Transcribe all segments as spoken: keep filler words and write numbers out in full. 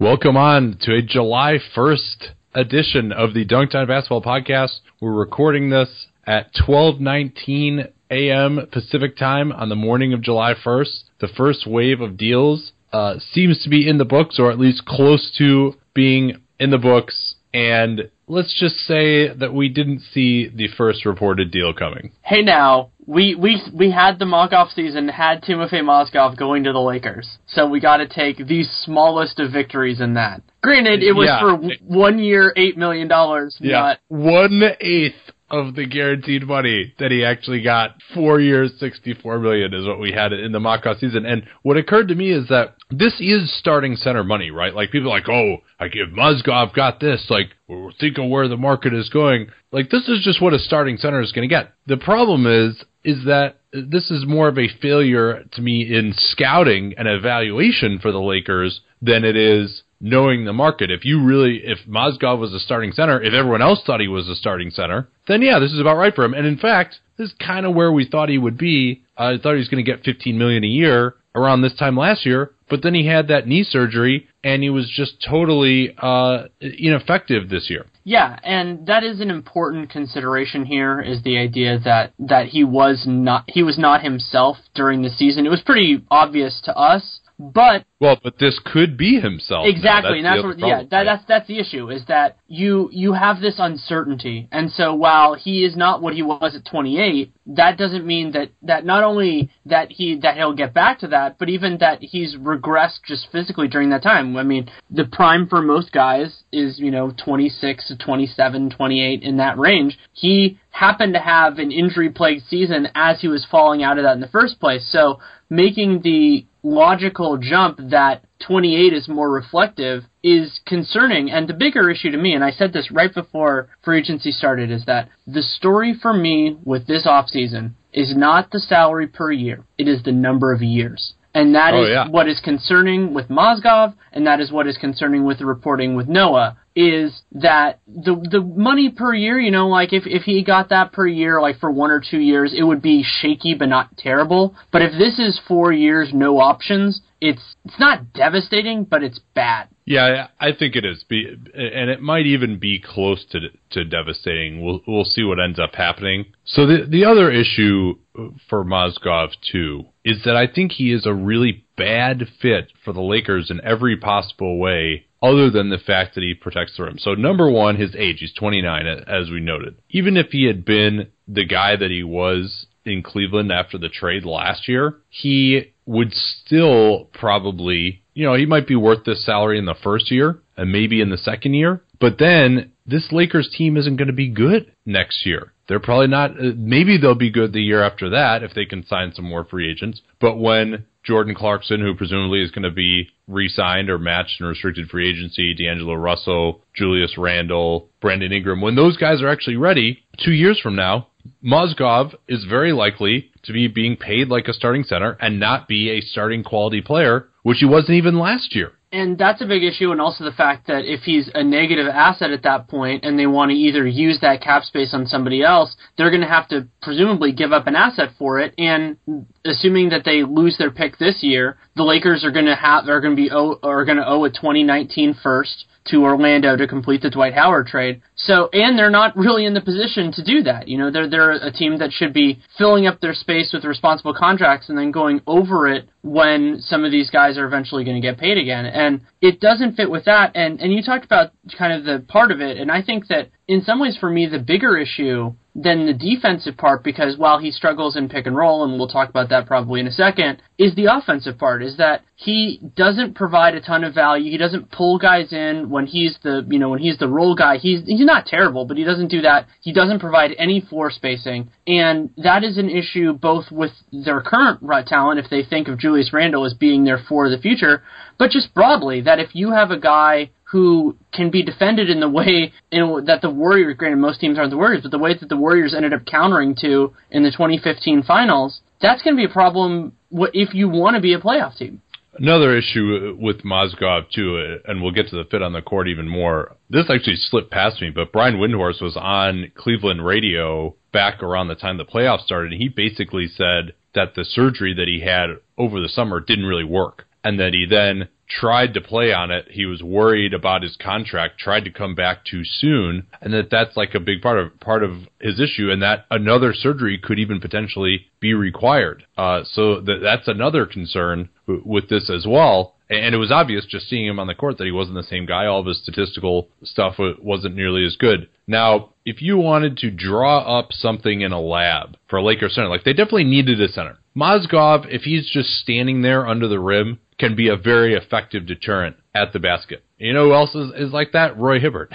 Welcome on to a July first edition of the Dunk Time Basketball Podcast. We're recording this at twelve nineteen a.m. Pacific Time on the morning of July first. The first wave of deals uh, seems to be in the books, or at least close to being in the books. And let's just say that we didn't see the first reported deal coming. Hey now, we we we had the mock-off season, had Timofey Mozgov going to the Lakers. So we got to take the smallest of victories in that. Granted, it was yeah. for one year, eight million dollars. Yeah, not one-eighth of the guaranteed money that he actually got. Four years, sixty-four million dollars is what we had in the mock-off season. And what occurred to me is that this is starting center money, right? Like, people are like, oh, like, if Mozgov got this, like, think of where the market is going. Like, this is just what a starting center is going to get. The problem is, is that this is more of a failure to me in scouting and evaluation for the Lakers than it is knowing the market. If you really, if Mozgov was a starting center, if everyone else thought he was a starting center, then yeah, this is about right for him. And in fact, this is kind of where we thought he would be. I thought he was going to get fifteen million dollars a year around this time last year, but then he had that knee surgery, and he was just totally uh, ineffective this year. Yeah, and that is an important consideration here, is the idea that, that he was not he was not himself during the season. It was pretty obvious to us. But well, but this could be himself. Exactly, and that's what, yeah, that, that's that's the issue, is that you you have this uncertainty, and so while he is not what he was at twenty-eight, that doesn't mean that, that not only that he that he'll get back to that, but even that he's regressed just physically during that time. I mean, the prime for most guys is, you know, twenty-six to twenty-seven, twenty-eight, in that range. He happened to have an injury-plagued season as he was falling out of that in the first place, so making the logical jump that twenty-eight is more reflective is concerning. And the bigger issue to me, and I said this right before free agency started, is that the story for me with this offseason is not the salary per year. It is the number of years. And that oh, is yeah. what is concerning with Mozgov, and that is what is concerning with the reporting with Noah, is that the the money per year, you know, like if, if he got that per year, like for one or two years, it would be shaky but not terrible. But if this is four years, no options, it's it's not devastating, but it's bad. Yeah, I think it is, be, and it might even be close to to devastating. We'll we'll see what ends up happening. So the the other issue for Mozgov too is that I think he is a really bad fit for the Lakers in every possible way, other than the fact that he protects the rim. So number one, his age. He's twenty-nine, as we noted. Even if he had been the guy that he was in Cleveland after the trade last year, he would still probably, you know, he might be worth this salary in the first year and maybe in the second year. But then this Lakers team isn't going to be good next year. They're probably not. Maybe they'll be good the year after that if they can sign some more free agents. But when Jordan Clarkson, who presumably is going to be re-signed or matched in restricted free agency, D'Angelo Russell, Julius Randle, Brandon Ingram, when those guys are actually ready, two years from now, Mozgov is very likely to be being paid like a starting center and not be a starting quality player, which he wasn't even last year. And that's a big issue, and also the fact that if he's a negative asset at that point and they want to either use that cap space on somebody else, they're going to have to presumably give up an asset for it. And assuming that they lose their pick this year, the Lakers are going to have are going to be owe, are going to owe a twenty nineteen first to Orlando to complete the Dwight Howard trade. So, and they're not really in the position to do that. You know, they're they're a team that should be filling up their space with responsible contracts and then going over it when some of these guys are eventually going to get paid again. And it doesn't fit with that. And and you talked about kind of the part of it, and I think that in some ways for me the bigger issue than the defensive part, because while he struggles in pick and roll, and we'll talk about that probably in a second, is the offensive part, is that he doesn't provide a ton of value. He doesn't pull guys in when he's the, you know, when he's the role guy. He's he's not terrible, but he doesn't do that. He doesn't provide any floor spacing, and that is an issue both with their current talent, if they think of Julius Randle as being there for the future, but just broadly, that if you have a guy who can be defended in the way in, that the Warriors, granted most teams aren't the Warriors, but the way that the Warriors ended up countering to in the twenty fifteen finals, that's going to be a problem if you want to be a playoff team. Another issue with Mozgov, too, and we'll get to the fit on the court even more. This actually slipped past me, but Brian Windhorst was on Cleveland radio back around the time the playoffs started, and he basically said that the surgery that he had over the summer didn't really work, and that he then tried to play on it. He was worried about his contract, tried to come back too soon, and that that's like a big part of part of his issue, and that another surgery could even potentially be required. Uh, so th- that's another concern w- with this as well. And it was obvious just seeing him on the court that he wasn't the same guy. All of his statistical stuff wasn't nearly as good. Now, if you wanted to draw up something in a lab for a Lakers center, like they definitely needed a center. Mozgov, if he's just standing there under the rim, can be a very effective deterrent at the basket. You know who else is, is like that? Roy Hibbert,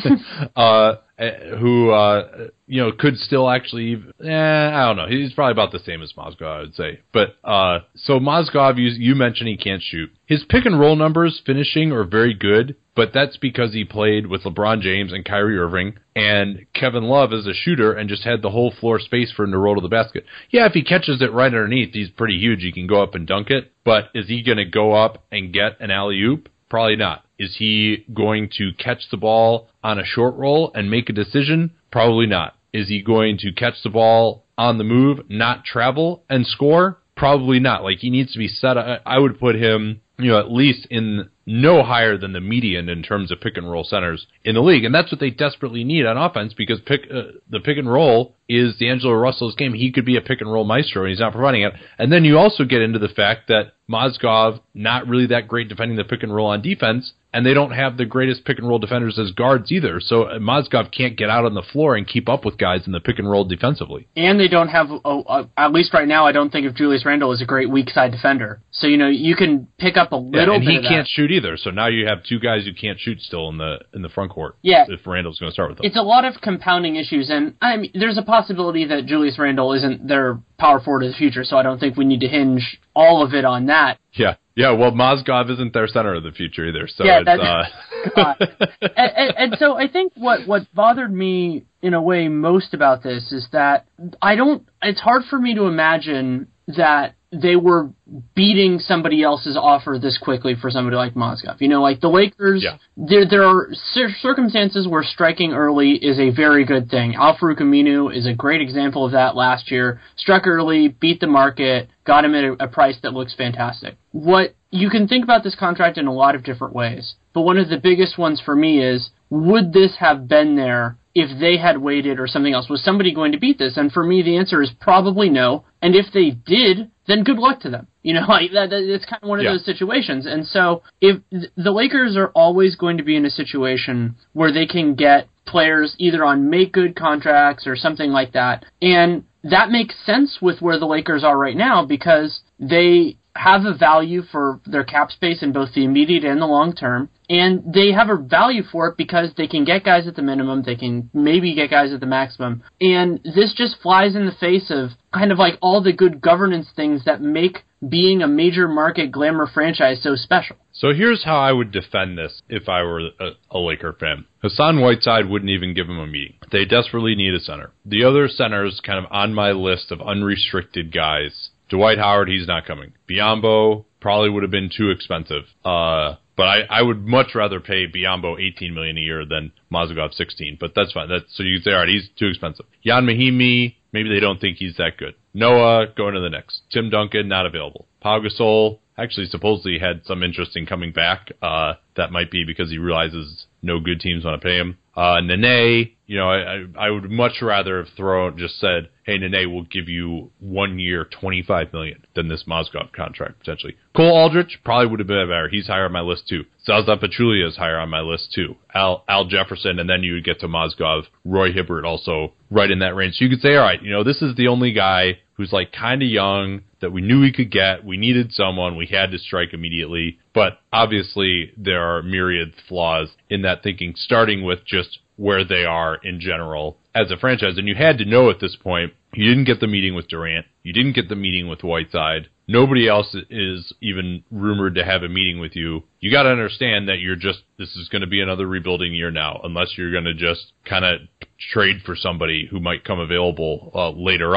uh, who, uh, you know, could still actually, eh, I don't know. He's probably about the same as Mozgov, I would say. But, uh, so Mozgov, you, you mentioned he can't shoot. His pick and roll numbers finishing are very good, but that's because he played with LeBron James and Kyrie Irving, and Kevin Love is a shooter and just had the whole floor space for him to roll to the basket. Yeah, if he catches it right underneath, he's pretty huge. He can go up and dunk it, but is he going to go up and get an alley-oop? Probably not. Is he going to catch the ball on a short roll and make a decision? Probably not. Is he going to catch the ball on the move, not travel, and score? Probably not. Like, he needs to be set up. I would put him, you know, at least in no higher than the median in terms of pick and roll centers in the league. And that's what they desperately need on offense, because pick uh, the pick and roll is D'Angelo Russell's game. He could be a pick and roll maestro, and he's not providing it. And then you also get into the fact that Mozgov, not really that great defending the pick and roll on defense, and they don't have the greatest pick and roll defenders as guards either. So Mozgov can't get out on the floor and keep up with guys in the pick and roll defensively. And they don't have, a, a, at least right now, I don't think of Julius Randle as a great weak side defender. So, you know, you can pick up a little yeah, and bit he of can't that. shoot either. So now you have two guys who can't shoot still in the in the front court. Yeah. If Randle's going to start with them. It's a lot of compounding issues, and I mean, there's a possibility that Julius Randle isn't their power forward of the future, so I don't think we need to hinge all of it on that. Yeah. Yeah, well, Mozgov isn't their center of the future either, so yeah, it's... Uh... and, and, and so I think what, what bothered me, in a way, most about this is that I don't... It's hard for me to imagine that they were beating somebody else's offer this quickly for somebody like Mozgov. You know, like the Lakers, yeah. there there are cir- circumstances where striking early is a very good thing. Al-Farouq Aminu is a great example of that last year. Struck early, beat the market, got him at a, a price that looks fantastic. What you can think about this contract in a lot of different ways, but one of the biggest ones for me is, would this have been there if they had waited or something else? Was somebody going to beat this? And for me, the answer is probably no. And if they did, then good luck to them. You know, like that, that it's kind of one of yeah. those situations. And so if the Lakers are always going to be in a situation where they can get players either on make good contracts or something like that. And that makes sense with where the Lakers are right now, because they have a value for their cap space in both the immediate and the long term, and they have a value for it because they can get guys at the minimum, they can maybe get guys at the maximum, and this just flies in the face of kind of like all the good governance things that make being a major market glamour franchise so special. So here's how I would defend this if I were a, a Laker fan. Hassan Whiteside wouldn't even give him a meeting. They desperately need a center. The other centers kind of on my list of unrestricted guys. Dwight Howard, he's not coming. Biyombo probably would have been too expensive. Uh, but I, I would much rather pay Biyombo eighteen million dollars a year than Mozgov sixteen. But that's fine. That's, so you can say, all right, he's too expensive. Jan Mahimi, maybe they don't think he's that good. Noah, going to the Knicks. Tim Duncan, not available. Pau Gasol, actually supposedly had some interest in coming back. Uh, that might be because he realizes no good teams want to pay him. Uh, Nene, you know, I, I would much rather have thrown, just said, hey, Nene, we'll give you one year, twenty-five million dollars than this Mozgov contract, potentially. Cole Aldrich probably would have been better. He's higher on my list, too. Zaza Pachulia is higher on my list, too. Al, Al Jefferson, and then you would get to Mozgov. Roy Hibbert also right in that range. So you could say, all right, you know, this is the only guy who's like kind of young that we knew we could get. We needed someone. We had to strike immediately. But obviously there are myriad flaws in that thinking, starting with just where they are in general as a franchise. And you had to know at this point, you didn't get the meeting with Durant. You didn't get the meeting with Whiteside. Nobody else is even rumored to have a meeting with you. You got to understand that you're just, this is going to be another rebuilding year now, unless you're going to just kind of trade for somebody who might come available uh, later on.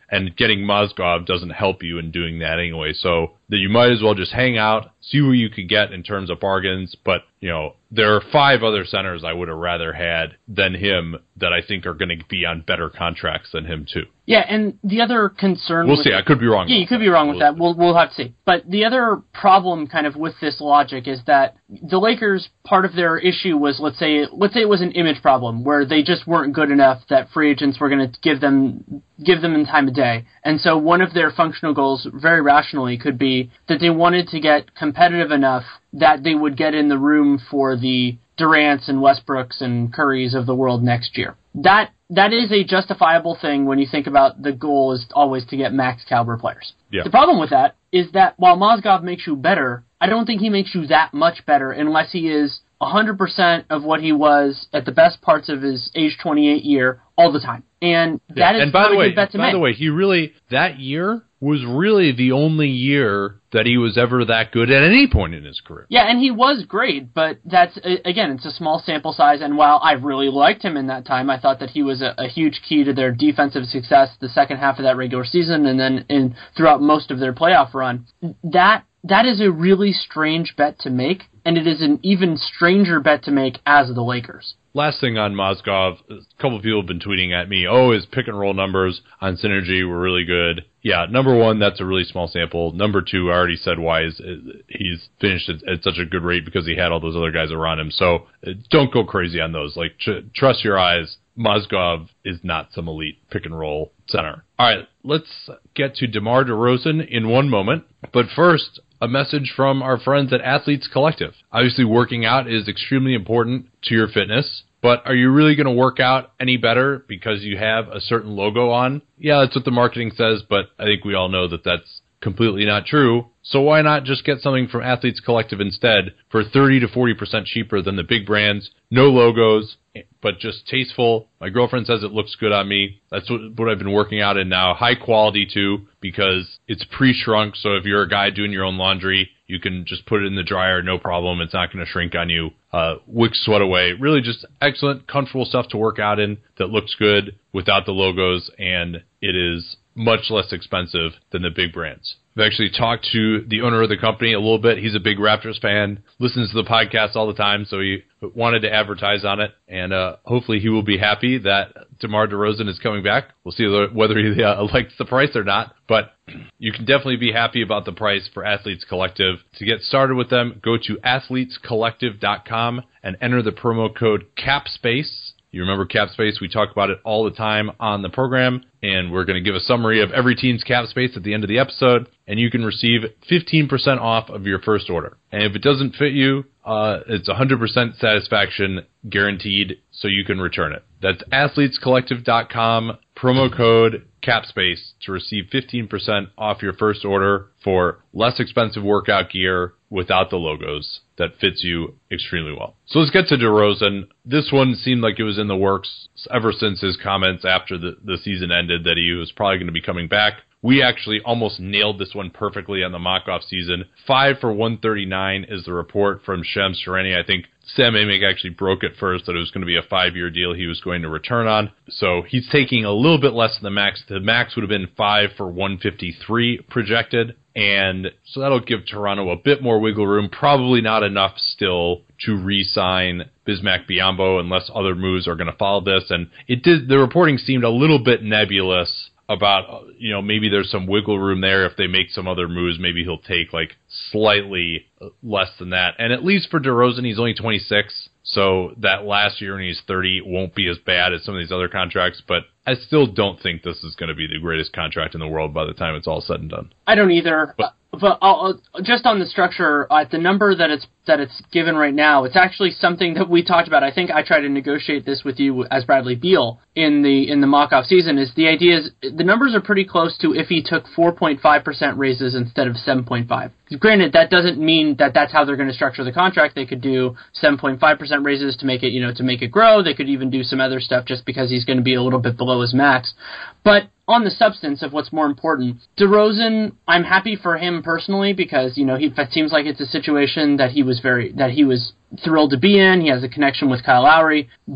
and getting Mozgov doesn't help you in doing that anyway. So that you might as well just hang out, see what you could get in terms of bargains. But, you know, there are five other centers I would have rather had than him that I think are going to be on better contracts than him too. Yeah, and the other concern... We'll with see. I could be wrong. Yeah, you could be wrong with that. We'll, we'll have to see. But the other problem kind of with this logic is that the Lakers, part of their issue was, let's say, let's say it was an image problem where they just weren't good enough that free agents were going to give them give them the time of day. And so one of their functional goals, very rationally, could be that they wanted to get competitive enough that they would get in the room for the Durants and Westbrooks and Currys of the world next year. That that is a justifiable thing when you think about the goal is always to get max caliber players. Yeah. The problem with that is that while Mozgov makes you better, I don't think he makes you that much better unless he is one hundred percent of what he was at the best parts of his age twenty-eight year all the time. And that yeah. is and by not the a way, good bet to by make. the way, he really, that year was really the only year that he was ever that good at any point in his career. Yeah, and he was great, but that's, again, it's a small sample size, and while I really liked him in that time, I thought that he was a, a huge key to their defensive success the second half of that regular season and then in throughout most of their playoff run. That that is a really strange bet to make, and it is an even stranger bet to make as the Lakers. Last thing on Mozgov, a couple of people have been tweeting at me, oh, his pick and roll numbers on Synergy were really good. Yeah, number one, that's a really small sample. Number two, I already said why is he's finished at, at such a good rate because he had all those other guys around him. So don't go crazy on those. Like, tr- trust your eyes. Mozgov is not some elite pick and roll center. All right, let's get to DeMar DeRozan in one moment. But first, a message from our friends at Athletes Collective. Obviously, working out is extremely important to your fitness. But are you really going to work out any better because you have a certain logo on? Yeah, that's what the marketing says, but I think we all know that that's completely not true. So why not just get something from Athletes Collective instead for thirty to forty percent cheaper than the big brands? No logos, but just tasteful. My girlfriend says it looks good on me. That's what, what I've been working out in now. High quality, too, because it's pre-shrunk. So if you're a guy doing your own laundry, you can just put it in the dryer, no problem. It's not going to shrink on you. Uh, wicks sweat away. Really just excellent, comfortable stuff to work out in that looks good without the logos, and it is much less expensive than the big brands. I've actually talked to the owner of the company a little bit. He's a big Raptors fan, listens to the podcast all the time, so he wanted to advertise on it, and uh, hopefully he will be happy that DeMar DeRozan is coming back. We'll see whether he uh, likes the price or not, but you can definitely be happy about the price for Athletes Collective. To get started with them, go to athletes collective dot com and enter the promo code CAPSPACE. You remember CapSpace, we talk about it all the time on the program, and we're going to give a summary of every team's cap space at the end of the episode, and you can receive fifteen percent off of your first order. And if it doesn't fit you, uh, it's one hundred percent satisfaction guaranteed, so you can return it. That's athletes collective dot com, promo code CAPSPACE to receive fifteen percent off your first order for less expensive workout gear without the logos that fits you extremely well. So let's get to DeRozan. This one seemed like it was in the works ever since his comments after the, the season ended that he was probably going to be coming back. We actually almost nailed this one perfectly on the mock-off season. Five for one thirty-nine is the report from Shams Charania. I think Sam Amick actually broke it first that it was going to be a five-year deal he was going to return on. So he's taking a little bit less than the max. The max would have been five for one fifty-three projected. And so that'll give Toronto a bit more wiggle room. Probably not enough still to re-sign Bismack Biyombo unless other moves are going to follow this. And it did. The reporting seemed a little bit nebulous about, you know, maybe there's some wiggle room there if they make some other moves. Maybe he'll take like slightly less than that. And at least for DeRozan, he's only twenty-six. So that last year when he's thirty won't be as bad as some of these other contracts. But I still don't think this is going to be the greatest contract in the world by the time it's all said and done. I don't either. But, but I'll, just on the structure, at the number that it's that it's given right now, it's actually something that we talked about. I think I tried to negotiate this with you as Bradley Beal in the in the mock-off season. Is the idea is the numbers are pretty close to if he took four point five percent raises instead of seven point five. Granted, that doesn't mean that that's how they're going to structure the contract. They could do seven point five percent raises to make it, you know, to make it grow. They could even do some other stuff just because he's going to be a little bit below his max. But on the substance of what's more important, DeRozan, I'm happy for him personally because, you know, he, it seems like it's a situation that he was very, that he was thrilled to be in. He has a connection with Kyle Lowry. But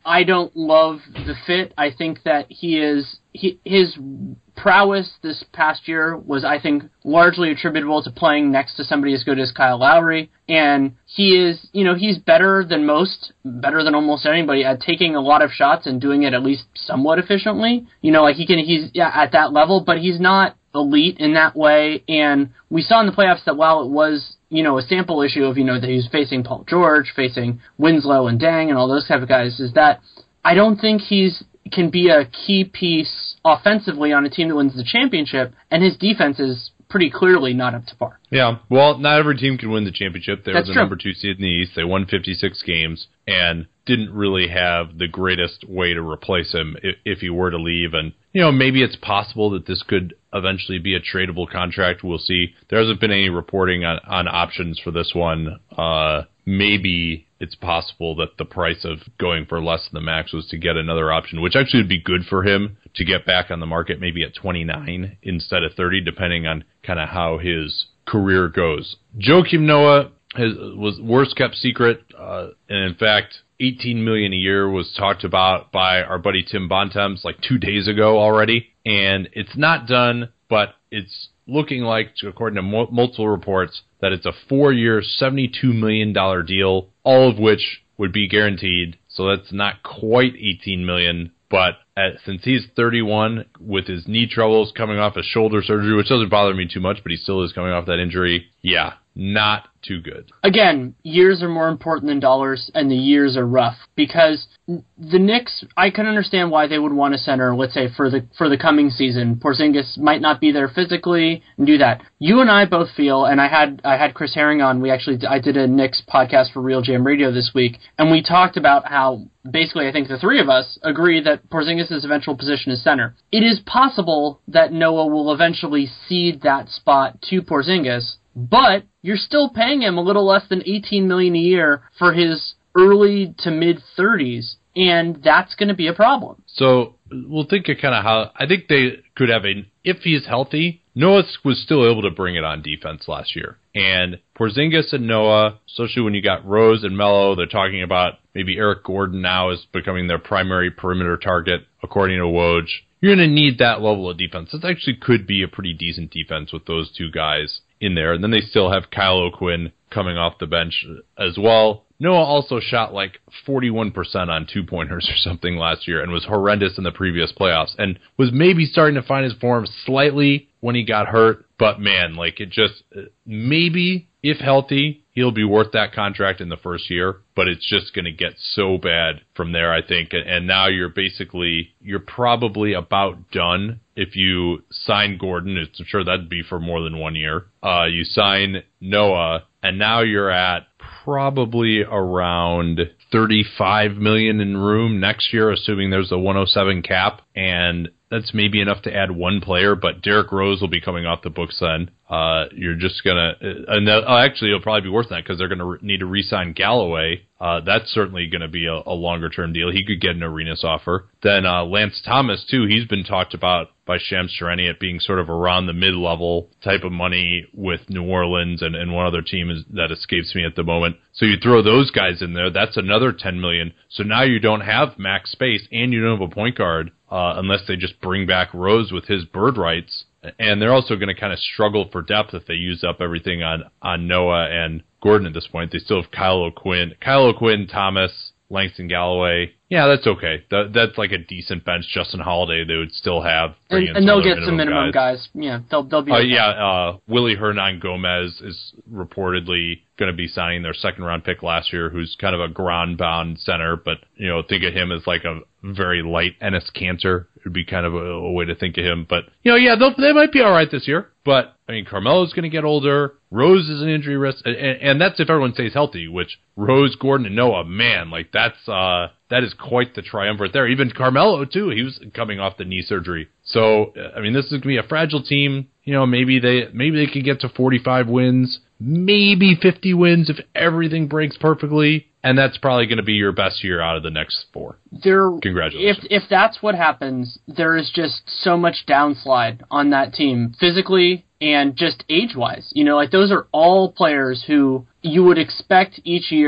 I don't love the fit. I think that he is he, his prowess this past year was, I think, largely attributable to playing next to somebody as good as Kyle Lowry. And he is, you know, he's better than most, better than almost anybody at taking a lot of shots and doing it at least somewhat efficiently. You know, like he can, he's yeah, at that level, but he's not elite in that way. And we saw in the playoffs that while it was, you know, a sample issue of, you know, that he was facing Paul George, facing Winslow and Dang and all those type of guys, is that I don't think he's can be a key piece offensively on a team that wins the championship, and his defense is pretty clearly not up to par. Yeah, well, not every team can win the championship. They That's were the true. number two seed in the East. They won fifty-six games and didn't really have the greatest way to replace him if, if he were to leave. And, you know, maybe it's possible that this could eventually be a tradable contract. We'll see. There hasn't been any reporting on, on options for this one. Uh, maybe it's possible that the price of going for less than the max was to get another option, which actually would be good for him to get back on the market maybe at twenty-nine instead of thirty, depending on kind of how his career goes. Joakim Noah has, was worst kept secret, uh, and in fact, eighteen million dollars a year was talked about by our buddy Tim Bontemps like two days ago already, and it's not done, but it's looking like, according to mo- multiple reports, that it's a four-year, seventy-two million dollars deal, all of which would be guaranteed, so that's not quite eighteen million dollars, but at, since he's thirty-one, with his knee troubles coming off a shoulder surgery, which doesn't bother me too much, but he still is coming off that injury, yeah, not too good. Again, years are more important than dollars, and the years are rough, because the Knicks, I can understand why they would want a center, let's say, for the for the coming season. Porzingis might not be there physically and do that. You and I both feel, and I had I had Chris Herring on, we actually, I did a Knicks podcast for Real Jam Radio this week, and we talked about how, basically, I think the three of us agree that Porzingis' eventual position is center. It is possible that Noah will eventually cede that spot to Porzingis, but you're still paying him a little less than eighteen million dollars a year for his early to mid thirties, and that's going to be a problem. So we'll think of kind of how I think they could have a, if he's healthy, Noah was still able to bring it on defense last year. And Porzingis and Noah, especially when you got Rose and Melo, they're talking about maybe Eric Gordon now is becoming their primary perimeter target, according to Woj. You're going to need that level of defense. This actually could be a pretty decent defense with those two guys in there. And then they still have Kyle O'Quinn coming off the bench as well. Noah also shot like forty-one percent on two-pointers or something last year and was horrendous in the previous playoffs and was maybe starting to find his form slightly when he got hurt. But, man, like it just maybe, if healthy, he'll be worth that contract in the first year. But it's just going to get so bad from there, I think. And now you're basically, you're probably about done if you sign Gordon. I'm sure that'd be for more than one year. Uh, you sign Noah, and now you're at probably around thirty-five million dollars in room next year, assuming there's a one oh seven cap, and that's maybe enough to add one player, but Derrick Rose will be coming off the books then. Uh, you're just going to, and uh, actually it'll probably be worse than that because they're going to re- need to re-sign Galloway. Uh, that's certainly going to be a, a longer-term deal. He could get an Arenas offer. Then uh, Lance Thomas, too, he's been talked about by Shams Charania at being sort of around the mid-level type of money with New Orleans and, and one other team is, that escapes me at the moment. So you throw those guys in there, that's another ten million dollars. So now you don't have max space and you don't have a point guard uh, unless they just bring back Rose with his bird rights. And they're also going to kind of struggle for depth if they use up everything on, on Noah and Gordon at this point. They still have Kyle O'Quinn, Kyle O'Quinn, Thomas, Langston Galloway. Yeah, that's okay. That, that's like a decent bench. Justin Holiday they would still have. And, and they'll get some minimum guys. guys. Yeah, they'll they'll be. Uh, okay. Yeah, uh, Willie Hernan Gomez is reportedly going to be signing their second round pick last year, who's kind of a ground bound center, but you know, think of him as like a very light Enes Kanter. It would be kind of a, a way to think of him. But you know, yeah, they might be all right this year. But I mean, Carmelo's going to get older. Rose is an injury risk, and, and that's if everyone stays healthy. Which Rose, Gordon, and Noah, man, like that's uh, that is quite the triumvirate there. Even Carmelo too. He was coming off the knee surgery. So I mean, this is going to be a fragile team. You know, maybe they maybe they could get to forty-five wins, maybe fifty wins if everything breaks perfectly. And that's probably going to be your best year out of the next four. There, Congratulations. If if that's what happens, there is just so much downslide on that team, physically and just age-wise. You know, like those are all players who you would expect each year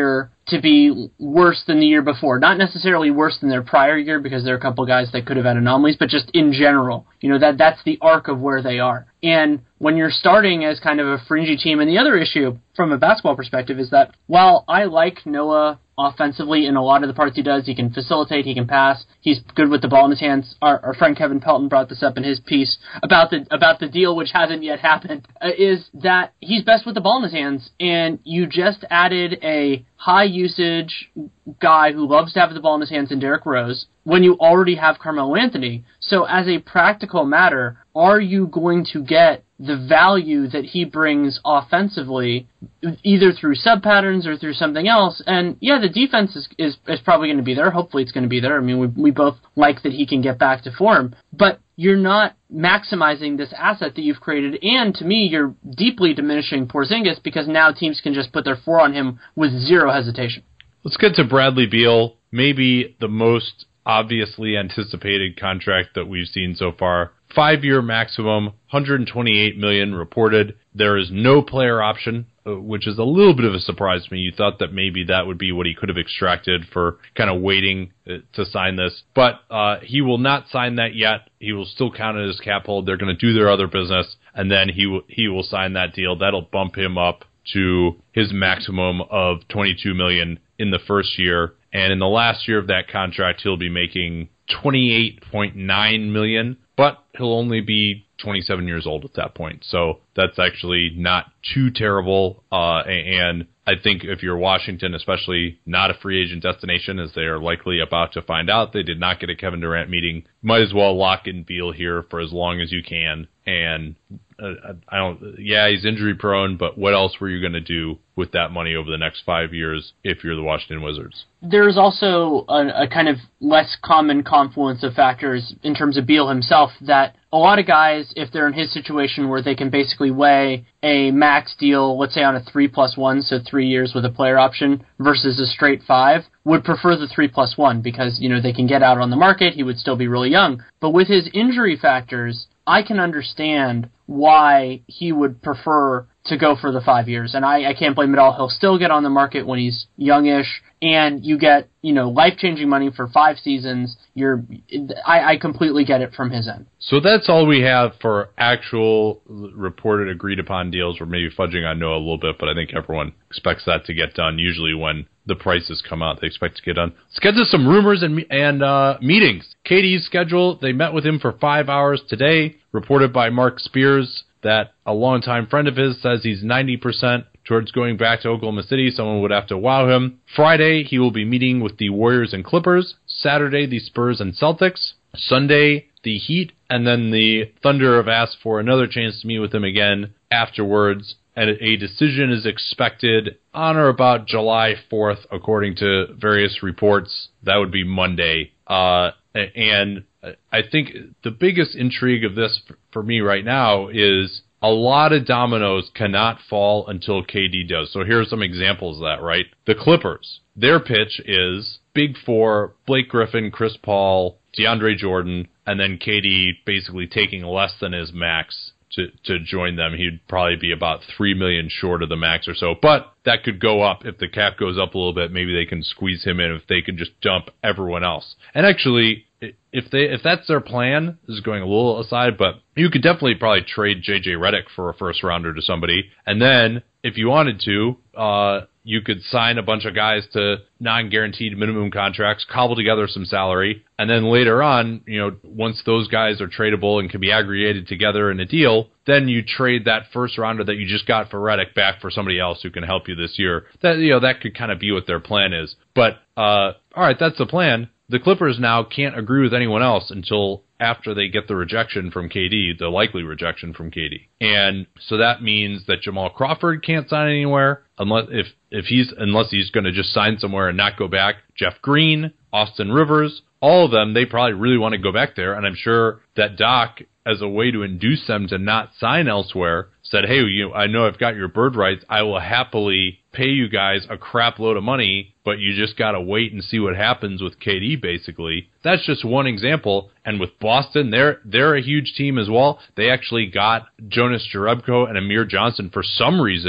to be worse than the year before. Not necessarily worse than their prior year, because there are a couple guys that could have had anomalies, but just in general, you know, that that's the arc of where they are. And when you're starting as kind of a fringy team, and the other issue from a basketball perspective is that while I like Noah offensively in a lot of the parts he does, he can facilitate, he can pass, he's good with the ball in his hands. Our, our friend Kevin Pelton brought this up in his piece about the about the deal, which hasn't yet happened, uh, is that he's best with the ball in his hands, and you just added a high usage guy who loves to have the ball in his hands in Derrick Rose when you already have Carmelo Anthony. So as a practical matter, are you going to get the value that he brings offensively, either through sub patterns or through something else? And yeah, the defense is is, is probably going to be there. Hopefully it's going to be there. I mean, we we both like that he can get back to form, but you're not maximizing this asset that you've created, and to me, you're deeply diminishing Porzingis, because now teams can just put their four on him with zero hesitation. Let's get to Bradley Beal, maybe the most obviously anticipated contract that we've seen so far. Five-year maximum, one hundred twenty-eight million dollars reported. There is no player option, which is a little bit of a surprise to me. You thought that maybe that would be what he could have extracted for kind of waiting to sign this. But uh, he will not sign that yet. He will still count it as cap hold. They're going to do their other business, and then he will, he will sign that deal. That'll bump him up to his maximum of twenty-two million dollars in the first year. And in the last year of that contract, he'll be making twenty-eight point nine million dollars. But he'll only be twenty-seven years old at that point. So that's actually not too terrible. Uh, and I think if you're Washington, especially not a free agent destination, as they are likely about to find out, they did not get a Kevin Durant meeting. Might as well lock in Beal here for as long as you can. And uh, I don't, yeah, he's injury prone, but what else were you going to do with that money over the next five years if you're the Washington Wizards? There's also a, a kind of less common confluence of factors in terms of Beal himself, that a lot of guys, if they're in his situation where they can basically weigh a max deal, let's say on a three plus one, so three years with a player option versus a straight five, would prefer the three plus one because, you know, they can get out on the market. He would still be really young. But with his injury factors, I can understand why he would prefer to go for the five years. And I, I can't blame him at all. He'll still get on the market when he's youngish, and you get, you know, life-changing money for five seasons. You're, I, I completely get it from his end. So that's all we have for actual reported agreed-upon deals. We're maybe fudging on Noah a little bit, but I think everyone expects that to get done. Usually when the prices come out, they expect to get done. Let's get to some rumors and and uh, meetings. K D's schedule, they met with him for five hours today, reported by Mark Spears that a longtime friend of his says he's ninety percent towards going back to Oklahoma City. Someone would have to wow him. Friday, he will be meeting with the Warriors and Clippers. Saturday, the Spurs and Celtics. Sunday, the Heat. And then the Thunder have asked for another chance to meet with him again afterwards. And a decision is expected on or about July fourth, according to various reports. That would be Monday. Uh, and I think the biggest intrigue of this for me right now is a lot of dominoes cannot fall until K D does. So here are some examples of that, right? The Clippers, their pitch is Big Four, Blake Griffin, Chris Paul, DeAndre Jordan, and then K D basically taking less than his max to to join them. He'd probably be about three million dollars short of the max or so, but that could go up. If the cap goes up a little bit, maybe they can squeeze him in if they can just dump everyone else. And actually, if they if that's their plan, this is going a little aside, but you could definitely probably trade J J Redick for a first rounder to somebody, and then if you wanted to, uh, you could sign a bunch of guys to non-guaranteed minimum contracts, cobble together some salary, and then later on, you know, once those guys are tradable and can be aggregated together in a deal, then you trade that first rounder that you just got for Redick back for somebody else who can help you this year. That, you know, that could kind of be what their plan is. But uh, all right, that's the plan. The Clippers now can't agree with anyone else until after they get the rejection from K D, the likely rejection from K D. And so that means that Jamal Crawford can't sign anywhere unless if, if he's unless he's going to just sign somewhere and not go back. Jeff Green, Austin Rivers, all of them, they probably really want to go back there. And I'm sure that Doc, as a way to induce them to not sign elsewhere, said, hey, you, I know I've got your bird rights. I will happily pay you guys a crap load of money, but you just got to wait and see what happens with K D, basically. That's just one example. And with Boston, they're they're a huge team as well. They actually got Jonas Jerebko and Amir Johnson for some reason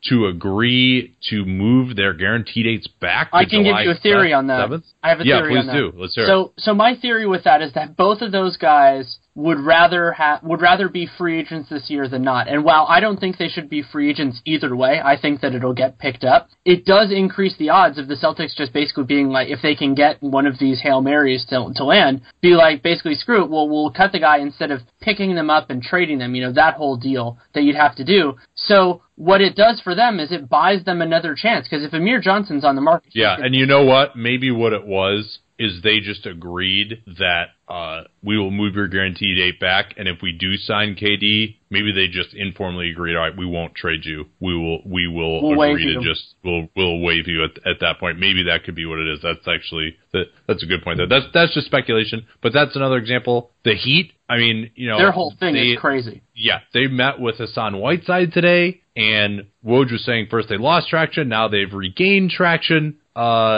to agree to move their guarantee dates back to I can July give you a theory on that. seventh? I have a yeah, theory on that. Yeah, please do. Let's hear so, it. So my theory with that is that both of those guys would rather ha- would rather be free agents this year than not. And while I don't think they should be free agents either way, I think that it'll get picked up. It does increase the odds of the Celtics just basically being like, if they can get one of these Hail Marys to, to land, be like, basically, screw it, well, we'll cut the guy instead of picking them up and trading them, you know, that whole deal that you'd have to do. So what it does for them is it buys them another chance, because if Amir Johnson's on the market... Yeah, and you know what? Maybe what it was is they just agreed that uh, we will move your guarantee date back, and if we do sign K D, maybe they just informally agreed, all right, we won't trade you. We will we will we'll agree to just we'll we'll waive you at at that point. Maybe that could be what it is. That's actually that, that's a good point there. That's that's just speculation, but that's another example. The Heat, I mean, you know, their whole thing they, is crazy. Yeah, they met with Hassan Whiteside today, and Woj was saying first they lost traction, now they've regained traction. Uh,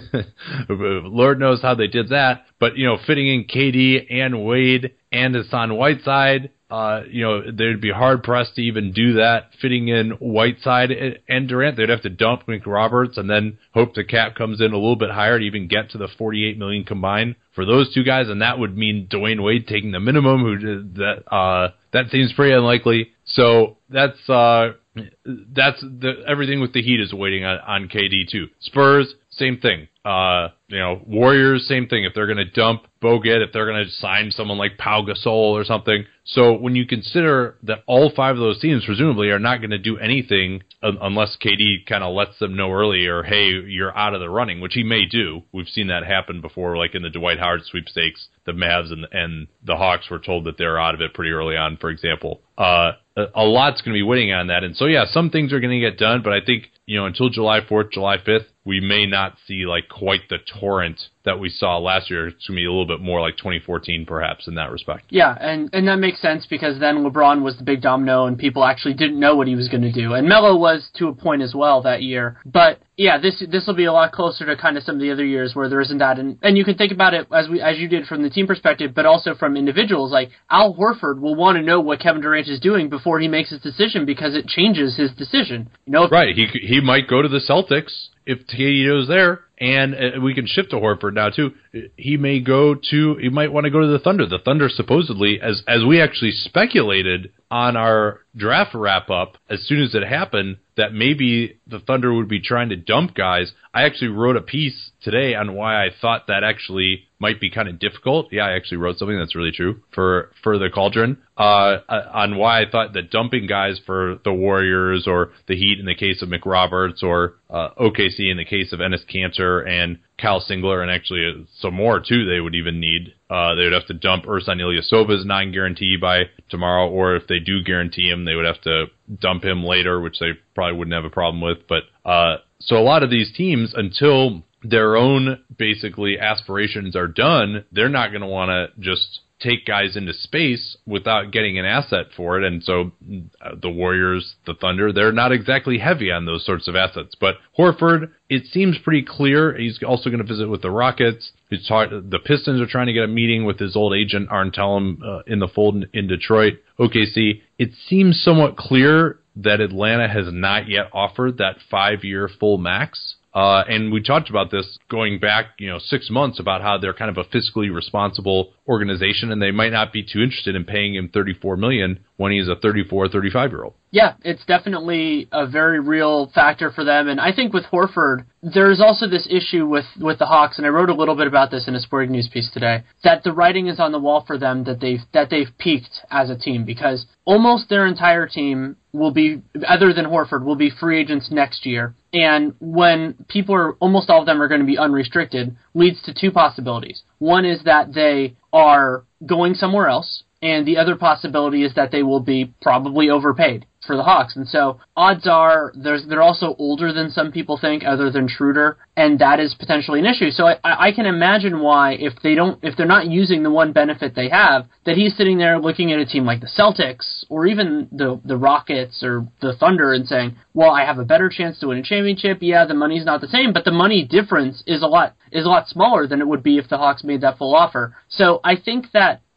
Lord knows how they did that. But, you know, fitting in K D and Wade and Hassan Whiteside, uh, you know, they'd be hard-pressed to even do that. Fitting in Whiteside and Durant, they'd have to dump McRoberts and then hope the cap comes in a little bit higher to even get to the forty-eight million dollars combined for those two guys. And that would mean Dwayne Wade taking the minimum, who did that, uh, that seems pretty unlikely. So that's, uh, That's the everything with the Heat is waiting on, on K D too. Spurs, same thing. Uh, you know, Warriors, same thing. If they're going to dump Bogut, if they're going to sign someone like Pau Gasol or something. So when you consider that all five of those teams presumably are not going to do anything un- unless K D kind of lets them know early, or hey, you're out of the running, which he may do. We've seen that happen before, like in the Dwight Howard sweepstakes. The Mavs and and the Hawks were told that they're out of it pretty early on, for example. Uh, a, a lot's going to be waiting on that. And so, yeah, some things are going to get done, but I think, you know, until July fourth, July fifth, we may not see like quite the torrent that we saw last year. It's going to be a little bit more like twenty fourteen, perhaps, in that respect. Yeah, and, and that makes sense because then LeBron was the big domino and people actually didn't know what he was going to do. And Melo was to a point as well that year. But yeah, this this will be a lot closer to kind of some of the other years where there isn't that. And, and you can think about it as we as you did from the team perspective, but also from individuals. Like Al Horford will want to know what Kevin Durant is doing before he makes his decision because it changes his decision. You know, if, right? He he might go to the Celtics if K D goes there, and uh, we can shift to Horford now too. He may go to. He might want to go to the Thunder. The Thunder supposedly, as as we actually speculated on our draft wrap up, as soon as it happened, that maybe the Thunder would be trying to dump guys. I actually wrote a piece today on why I thought that actually might be kind of difficult. Yeah, I actually wrote something that's really true for, for the Cauldron, uh, on why I thought that dumping guys for the Warriors or the Heat in the case of McRoberts, or uh, O K C in the case of Enes Kanter and Kyle Singler, and actually some more too they would even need. Uh, they would have to dump Ersan Ilyasova's non-guarantee by tomorrow, or if they do guarantee him, they would have to dump him later, which they probably wouldn't have a problem with. But uh, so a lot of these teams, until their own basically aspirations are done, they're not going to want to just take guys into space without getting an asset for it. And so uh, the Warriors, the Thunder, they're not exactly heavy on those sorts of assets. But Horford, it seems pretty clear. He's also going to visit with the Rockets. He's talk- the Pistons are trying to get a meeting with his old agent, Arn Tellem, uh, in the fold in, in Detroit. O K C, it seems somewhat clear that Atlanta has not yet offered that five-year full max. Uh, and we talked about this going back, you know, six months about how they're kind of a fiscally responsible organization, and they might not be too interested in paying him thirty-four million dollars when he's a thirty-four, thirty-five-year-old. Yeah, it's definitely a very real factor for them. And I think with Horford, there's also this issue with, with the Hawks, and I wrote a little bit about this in a Sporting News piece today, that the writing is on the wall for them that they've that they've peaked as a team, because almost their entire team will be, other than Horford, will be free agents next year. And when people are, almost all of them are going to be unrestricted, leads to two possibilities. One is that they are going somewhere else, and the other possibility is that they will be probably overpaid for the Hawks. And so odds are there's, they're also older than some people think, other than Schroeder, and that is potentially an issue. So I, I can imagine why, if they don't, if they're not using the one benefit they have, that he's sitting there looking at a team like the Celtics or even the the Rockets or the Thunder and saying, well, I have a better chance to win a championship. Yeah, the money's not the same, but the money difference is a lot is a lot smaller than it would be if the Hawks made that full offer. So I think that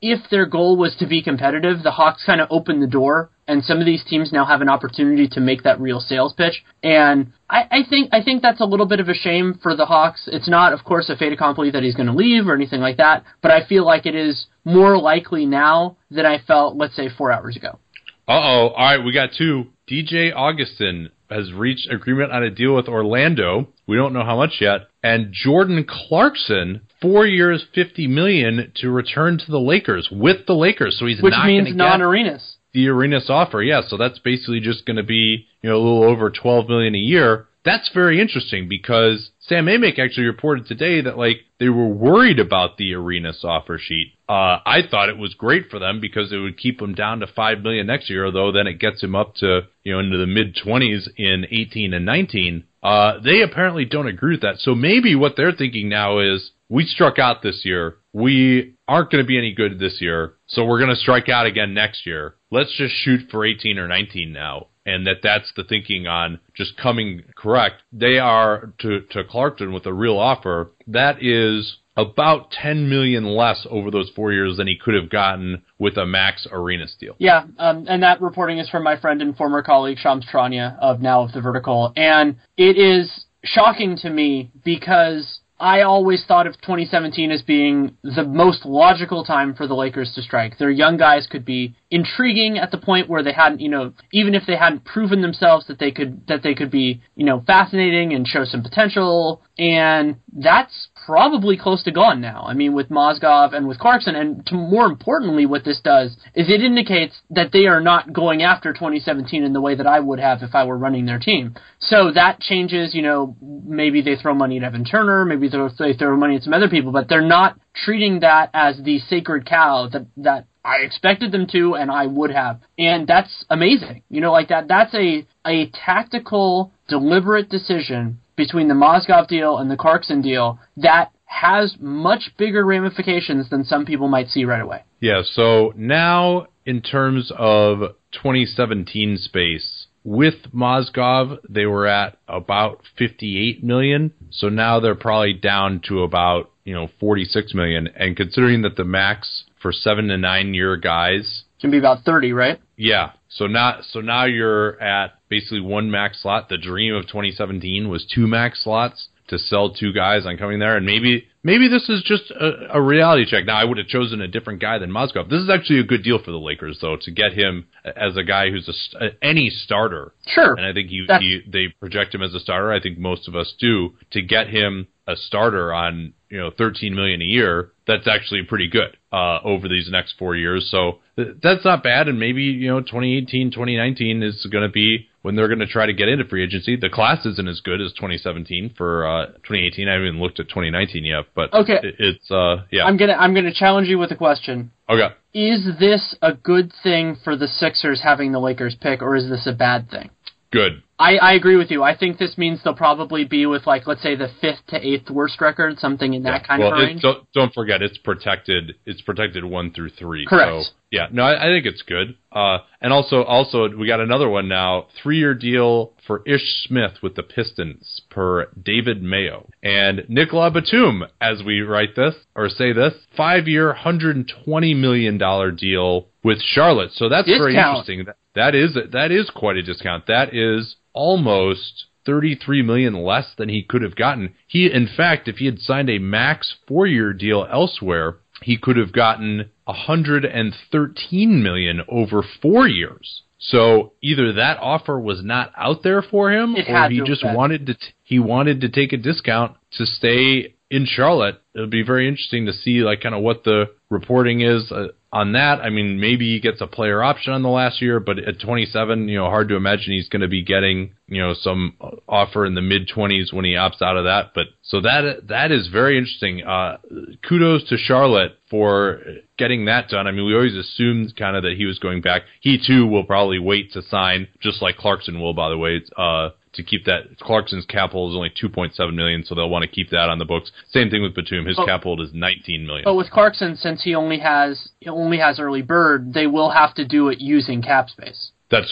if their goal was to be competitive, the Hawks kind of opened the door, and some of these teams now have an opportunity to make that real sales pitch. And I, I think I think that's a little bit of a shame for the Hawks. It's not, of course, a fait accompli that he's going to leave or anything like that, but I feel like it is more likely now than I felt, let's say, four hours ago. Uh-oh. All right, we got two. D J Augustin has reached agreement on a deal with Orlando. We don't know how much yet. And Jordan Clarkson, four years, fifty million dollars to return to the Lakers with the Lakers. So he's Which not going to means get non-Arenas. the Arenas offer. Yeah, so that's basically just going to be, you know, a little over twelve million dollars a year. That's very interesting because Sam Amick actually reported today that, like, they were worried about the Arenas offer sheet. Uh, I thought it was great for them because it would keep him down to five million dollars next year, although then it gets him up to, you know, into the mid-twenties in eighteen and nineteen. Uh, they apparently don't agree with that. So maybe what they're thinking now is, we struck out this year. We aren't going to be any good this year, so we're going to strike out again next year. Let's just shoot for eighteen or nineteen now. And that that's the thinking on just coming correct. They are, to, to Clarkson with a real offer, that is about ten million dollars less over those four years than he could have gotten with a max Arenas deal. Yeah, um, and that reporting is from my friend and former colleague Shams Charania of Now of the Vertical. And it is shocking to me because I always thought of twenty seventeen as being the most logical time for the Lakers to strike. Their young guys could be intriguing at the point where they hadn't, you know, even if they hadn't proven themselves that they could, that they could be, you know, fascinating and show some potential. And that's probably close to gone now. I mean, with Mozgov and with Clarkson, and to, more importantly, what this does is it indicates that they are not going after twenty seventeen in the way that I would have if I were running their team. So that changes, you know, maybe they throw money at Evan Turner, maybe they throw money at some other people, but they're not treating that as the sacred cow that, that I expected them to, and I would have. And that's amazing. You know, like that, that's a, a tactical, deliberate decision between the Mozgov deal and the Clarkson deal that has much bigger ramifications than some people might see right away. Yeah, so now in terms of twenty seventeen space, with Mozgov, they were at about fifty-eight million dollars, so now they're probably down to about, you know, forty-six million dollars, and considering that the max for seven to nine year guys can be about thirty, right? Yeah. So now, so now you're at basically one max slot. The dream of twenty seventeen was two max slots to sell two guys on coming there, and maybe maybe this is just a, a reality check. Now, I would have chosen a different guy than Mozgov. This is actually a good deal for the Lakers, though, to get him as a guy who's a, any starter. Sure. And I think he, he they project him as a starter. I think most of us do. To get him a starter on, you know, thirteen million dollars a year, that's actually pretty good uh, over these next four years. So th- that's not bad. And maybe, you know, twenty eighteen, twenty nineteen is going to be when they're going to try to get into free agency. The class isn't as good as twenty seventeen for uh, twenty eighteen. I haven't even looked at twenty nineteen yet, but okay. it, it's uh, yeah. I'm gonna I'm gonna challenge you with a question. Okay. Is this a good thing for the Sixers having the Lakers pick, or is this a bad thing? Good. I, I agree with you. I think this means they'll probably be with, like, let's say the fifth to eighth worst record, something in that yeah. kind well, of range. Don't, don't forget, it's protected. It's protected one through three. Correct. So, yeah, no, I, I think it's good. Uh, and also, also, we got another one now. Three-year deal for Ish Smith with the Pistons per David Mayo. And Nicola Batum, as we write this, or say this, five-year, one hundred twenty million dollars deal with Charlotte. So that's discount. Very interesting. That, that is that is quite a discount. That is almost thirty-three million dollars less than he could have gotten. He, in fact, if he had signed a max four-year deal elsewhere, he could have gotten one hundred thirteen million dollars over four years. So either that offer was not out there for him, it or he just been. wanted to t- he wanted to take a discount to stay in Charlotte. It'll be very interesting to see, like, kind of what the reporting is uh, on that. I mean, maybe he gets a player option on the last year, but at twenty-seven, you know, hard to imagine he's going to be getting, you know, some offer in the mid-twenties when he opts out of that. But so that that is very interesting. Uh, kudos to Charlotte for getting that done. I mean, we always assumed kind of that he was going back. He, too, will probably wait to sign, just like Clarkson will, by the way, uh, to keep that. Clarkson's cap hold is only two point seven million dollars, so they'll want to keep that on the books. Same thing with Batum. His oh, cap hold is nineteen million dollars. But with Clarkson, since he only has he only has early bird, they will have to do it using cap space. That's true.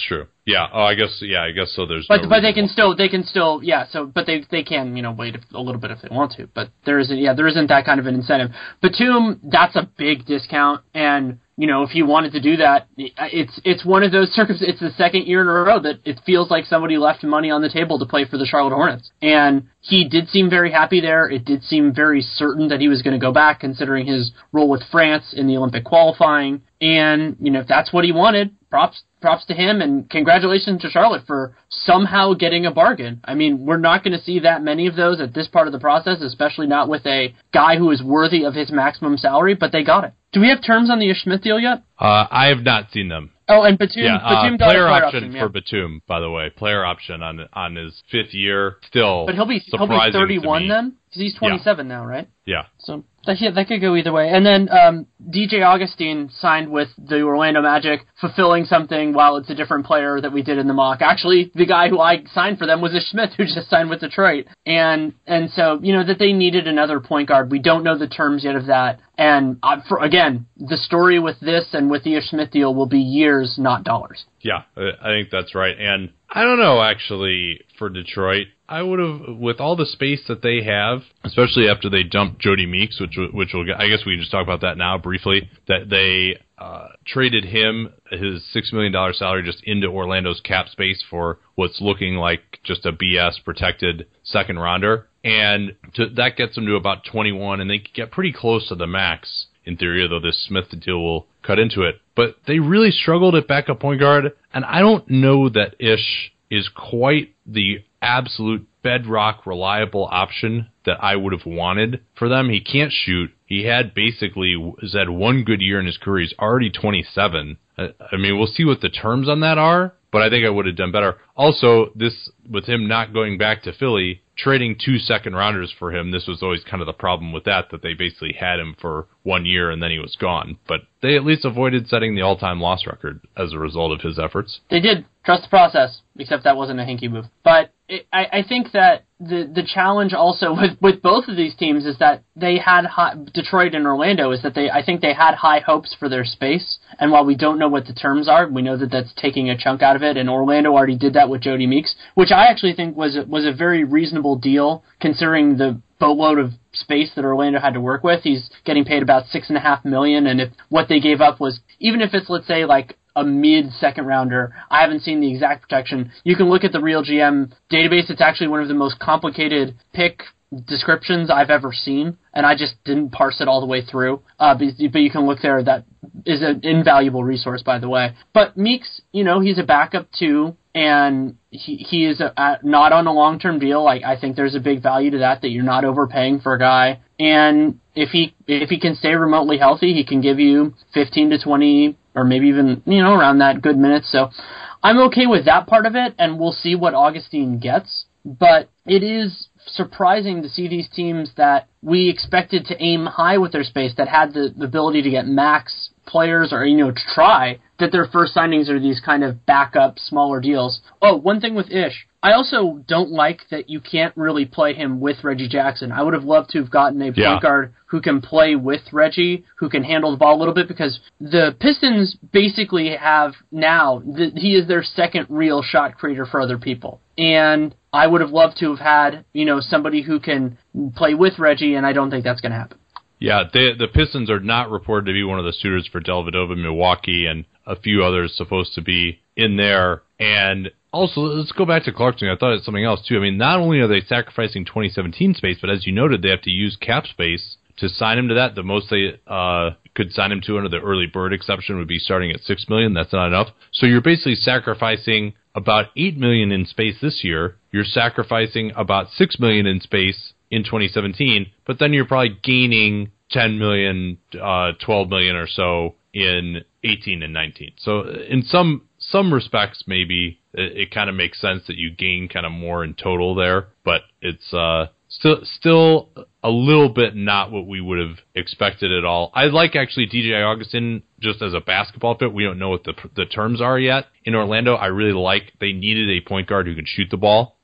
Yeah. Oh, I guess. Yeah, I guess so. There's. But no but they can reason. still they can still yeah. So but they they can you know wait a little bit if they want to. But there isn't yeah there isn't that kind of an incentive. Batum, that's a big discount, and you know if you wanted to do that, it's it's one of those circumstances. It's the second year in a row that it feels like somebody left money on the table to play for the Charlotte Hornets, and he did seem very happy there. It did seem very certain that he was going to go back, considering his role with France in the Olympic qualifying. And you know if that's what he wanted, props. Props to him, and congratulations to Charlotte for somehow getting a bargain. I mean, we're not going to see that many of those at this part of the process, especially not with a guy who is worthy of his maximum salary, but they got it. Do we have terms on the Ish Smith deal yet? Uh, I have not seen them. Oh, and Batum, yeah, Batum uh, got player a player option, option for yeah. Batum, by the way. Player option on on his fifth year. Still, but he'll be he'll be thirty-one then, because he's twenty-seven yeah. now, right? Yeah. So that yeah, that could go either way. And then um, D J Augustine signed with the Orlando Magic, fulfilling something while it's a different player that we did in the mock. Actually, the guy who I signed for them was Ish Smith, who just signed with Detroit. And and so you know that they needed another point guard. We don't know the terms yet of that. And uh, for, again, the story with this and with the Ish Smith deal will be years, not dollars. Yeah, I think that's right. And I don't know, actually, for Detroit, I would have, with all the space that they have, especially after they dumped Jody Meeks, which which will, I guess we can just talk about that now briefly, that they uh, traded him, his six million dollars salary, just into Orlando's cap space for what's looking like just a B S protected second rounder. And to, that gets them to about twenty-one, and they could get pretty close to the max, in theory, though this Smith deal will cut into it. But they really struggled at backup point guard, and I don't know that Ish is quite the absolute bedrock reliable option that I would have wanted for them. He can't shoot. He had basically has had one good year in his career. He's already twenty-seven. I, I mean, we'll see what the terms on that are, but I think I would have done better. Also, this with him not going back to Philly, trading two second rounders for him, this was always kind of the problem with that, that they basically had him for one year and then he was gone. But they at least avoided setting the all-time loss record as a result of his efforts. They did. Trust the process, except that wasn't a hinky move. But it, I, I think that the the challenge also with, with both of these teams is that they had high, Detroit and Orlando is that they I think they had high hopes for their space. And while we don't know what the terms are, we know that that's taking a chunk out of it. And Orlando already did that with Jody Meeks, which I actually think was was a very reasonable deal considering the boatload of space that Orlando had to work with. He's getting paid about six and a half million, and if what they gave up was, even if it's let's say like a mid second rounder, I haven't seen the exact protection. You can look at the Real G M database. It's actually one of the most complicated pick descriptions I've ever seen, and I just didn't parse it all the way through. Uh, but, but you can look there. That is an invaluable resource, by the way. But Meeks, you know, he's a backup too, and he he is a, a, not on a long-term deal. Like, I think there's a big value to that, that you're not overpaying for a guy. And if he if he can stay remotely healthy, he can give you fifteen to twenty, or maybe even, you know, around that good minutes. So I'm okay with that part of it, and we'll see what Augustine gets. But it is surprising to see these teams that we expected to aim high with their space, that had the, the ability to get max players, or, you know, to try, that their first signings are these kind of backup smaller deals. Oh, one thing with Ish, I also don't like that you can't really play him with Reggie Jackson. I would have loved to have gotten a point yeah. guard who can play with Reggie, who can handle the ball a little bit, because the Pistons basically have now, the, he is their second real shot creator for other people. And I would have loved to have had, you know, somebody who can play with Reggie, and I don't think that's going to happen. Yeah, they, the Pistons are not reported to be one of the suitors for Dellavedova, Milwaukee, and a few others supposed to be in there. And also, let's go back to Clarkson. I thought it's something else, too. I mean, not only are they sacrificing twenty seventeen space, but as you noted, they have to use cap space to sign him to that. The most they uh, could sign him to under the early bird exception would be starting at six million dollars. That's not enough. So you're basically sacrificing about eight million dollars in space this year. You're sacrificing about six million dollars in space in twenty seventeen, but then you're probably gaining ten million dollars, uh, twelve million dollars or so in eighteen and nineteen. So in some some respects, maybe it, it kind of makes sense that you gain kind of more in total there, but it's uh, still still a little bit not what we would have expected at all. I like actually D J Augustin just as a basketball fit. We don't know what the the terms are yet in Orlando. I really like they needed a point guard who can shoot the ball,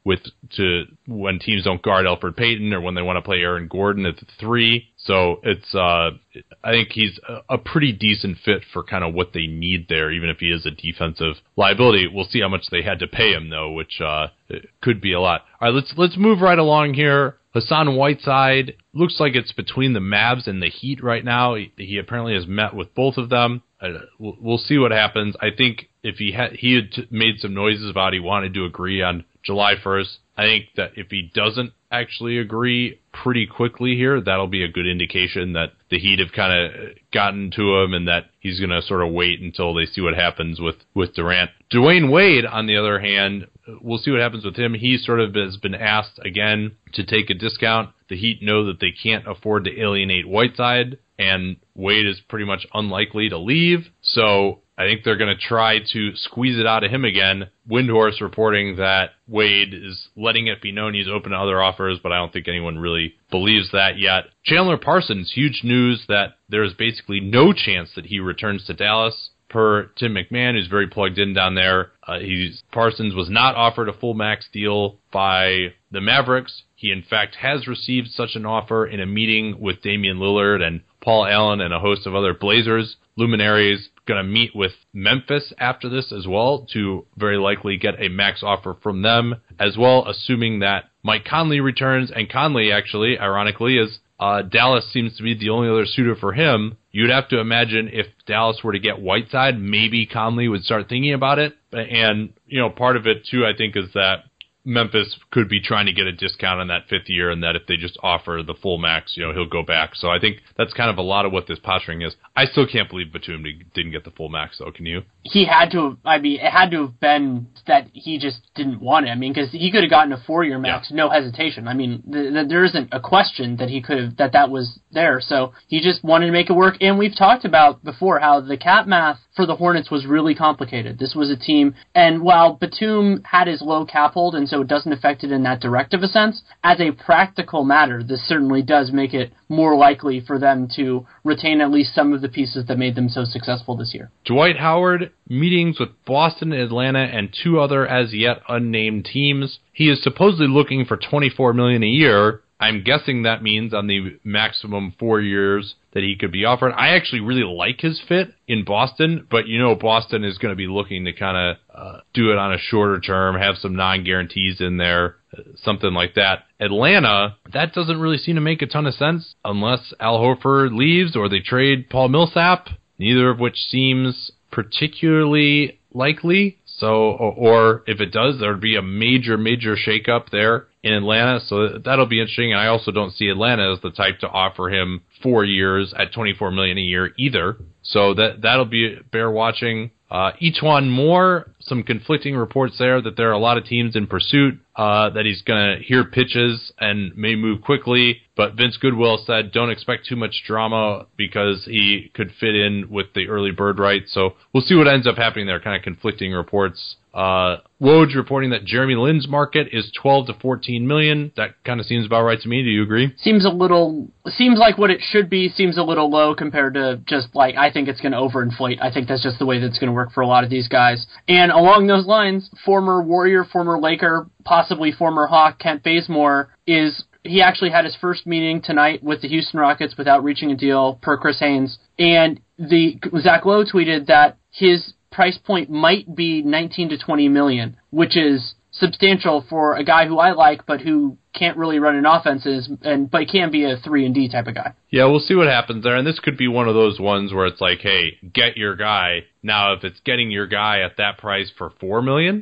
with to when teams don't guard Elfrid Payton or when they want to play Aaron Gordon at the three. So it's uh, I think he's a, a pretty decent fit for kind of what they need there, even if he is a defensive liability. We'll see how much they had to pay him though, which uh, could be a lot. All right, let's let's move right along here. Hassan Whiteside, looks like it's between the Mavs and the Heat right now. He, he apparently has met with both of them. Uh, we'll, we'll see what happens. I think if he had he had t- made some noises about he wanted to agree on July first, I think that if he doesn't actually agree pretty quickly here, that'll be a good indication that the Heat have kind of gotten to him and that he's going to sort of wait until they see what happens with, with Durant. Dwayne Wade, on the other hand, we'll see what happens with him. He sort of has been asked again to take a discount. The Heat know that they can't afford to alienate Whiteside, and Wade is pretty much unlikely to leave. So I think they're going to try to squeeze it out of him again. Windhorst reporting that Wade is letting it be known he's open to other offers, but I don't think anyone really believes that yet. Chandler Parsons, huge news that there is basically no chance that he returns to Dallas. Per Tim McMahon, who's very plugged in down there, uh, he's Parsons was not offered a full max deal by the Mavericks. He, in fact, has received such an offer in a meeting with Damian Lillard and Paul Allen and a host of other Blazers luminaries. Going to meet with Memphis after this as well to very likely get a max offer from them as well, assuming that Mike Conley returns. And Conley, actually, ironically, is uh, Dallas seems to be the only other suitor for him. You'd have to imagine if Dallas were to get Whiteside, maybe Conley would start thinking about it. And, you know, part of it, too, I think, is that Memphis could be trying to get a discount on that fifth year, and that if they just offer the full max, you know, he'll go back. So I think that's kind of a lot of what this posturing is. I still can't believe Batum didn't get the full max, though. Can you? He had to have, I mean, it had to have been that he just didn't want it. I mean, because he could have gotten a four-year max, yeah. No hesitation. I mean, th- th- there isn't a question that he could have, that that was there. So he just wanted to make it work. And we've talked about before how the cap math for the Hornets was really complicated. This was a team, and while Batum had his low cap hold, and so it doesn't affect it in that direct of a sense, as a practical matter, this certainly does make it more likely for them to retain at least some of the pieces that made them so successful this year. Dwight Howard, meetings with Boston, Atlanta, and two other as yet unnamed teams. He is supposedly looking for twenty-four million dollars a year. I'm guessing that means on the maximum four years that he could be offered. I actually really like his fit in Boston, but you know Boston is going to be looking to kind of uh, do it on a shorter term, have some non-guarantees in there, something like that. Atlanta, that doesn't really seem to make a ton of sense unless Al Horford leaves or they trade Paul Millsap, neither of which seems particularly likely. So, or, or if it does, there would be a major, major shakeup there in Atlanta. So that'll be interesting. And I also don't see Atlanta as the type to offer him four years at twenty-four million dollars a year either. So that, that'll be bear watching. Uh, E'Twaun Moore, some conflicting reports there that there are a lot of teams in pursuit, uh, that he's going to hear pitches and may move quickly. But Vince Goodwill said don't expect too much drama because he could fit in with the early bird rights. So we'll see what ends up happening there, kind of conflicting reports. Uh, Woj reporting that Jeremy Lin's market is twelve to fourteen million. That kind of seems about right to me. Do you agree? Seems a little, seems like what it should be, seems a little low compared to just like, I think it's going to overinflate. I think that's just the way that's going to work for a lot of these guys. And along those lines, former Warrior, former Laker, possibly former Hawk, Kent Bazemore is, he actually had his first meeting tonight with the Houston Rockets without reaching a deal, per Chris Haynes. And the Zach Lowe tweeted that his price point might be nineteen to twenty million, which is substantial for a guy who I like, but who can't really run an offenses, and but can be a three and D type of guy. Yeah, we'll see what happens there. And this could be one of those ones where it's like, hey, get your guy. Now, if it's getting your guy at that price for four million,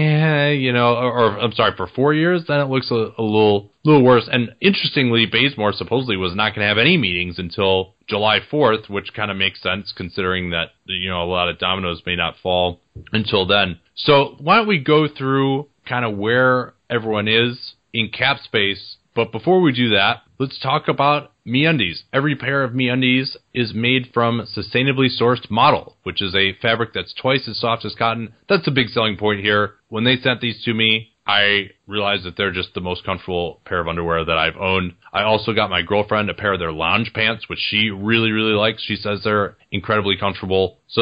and you know, or, or I'm sorry, for four years, then it looks a, a little, little worse. And interestingly, Bazemore supposedly was not going to have any meetings until July fourth, which kind of makes sense considering that, you know, a lot of dominoes may not fall until then. So why don't we go through kind of where everyone is in cap space. But before we do that, let's talk about MeUndies. Every pair of MeUndies is made from sustainably sourced modal, which is a fabric that's twice as soft as cotton. That's a big selling point here. When they sent these to me, I realized that they're just the most comfortable pair of underwear that I've owned. I also got my girlfriend a pair of their lounge pants, which she really, really likes. She says they're incredibly comfortable. So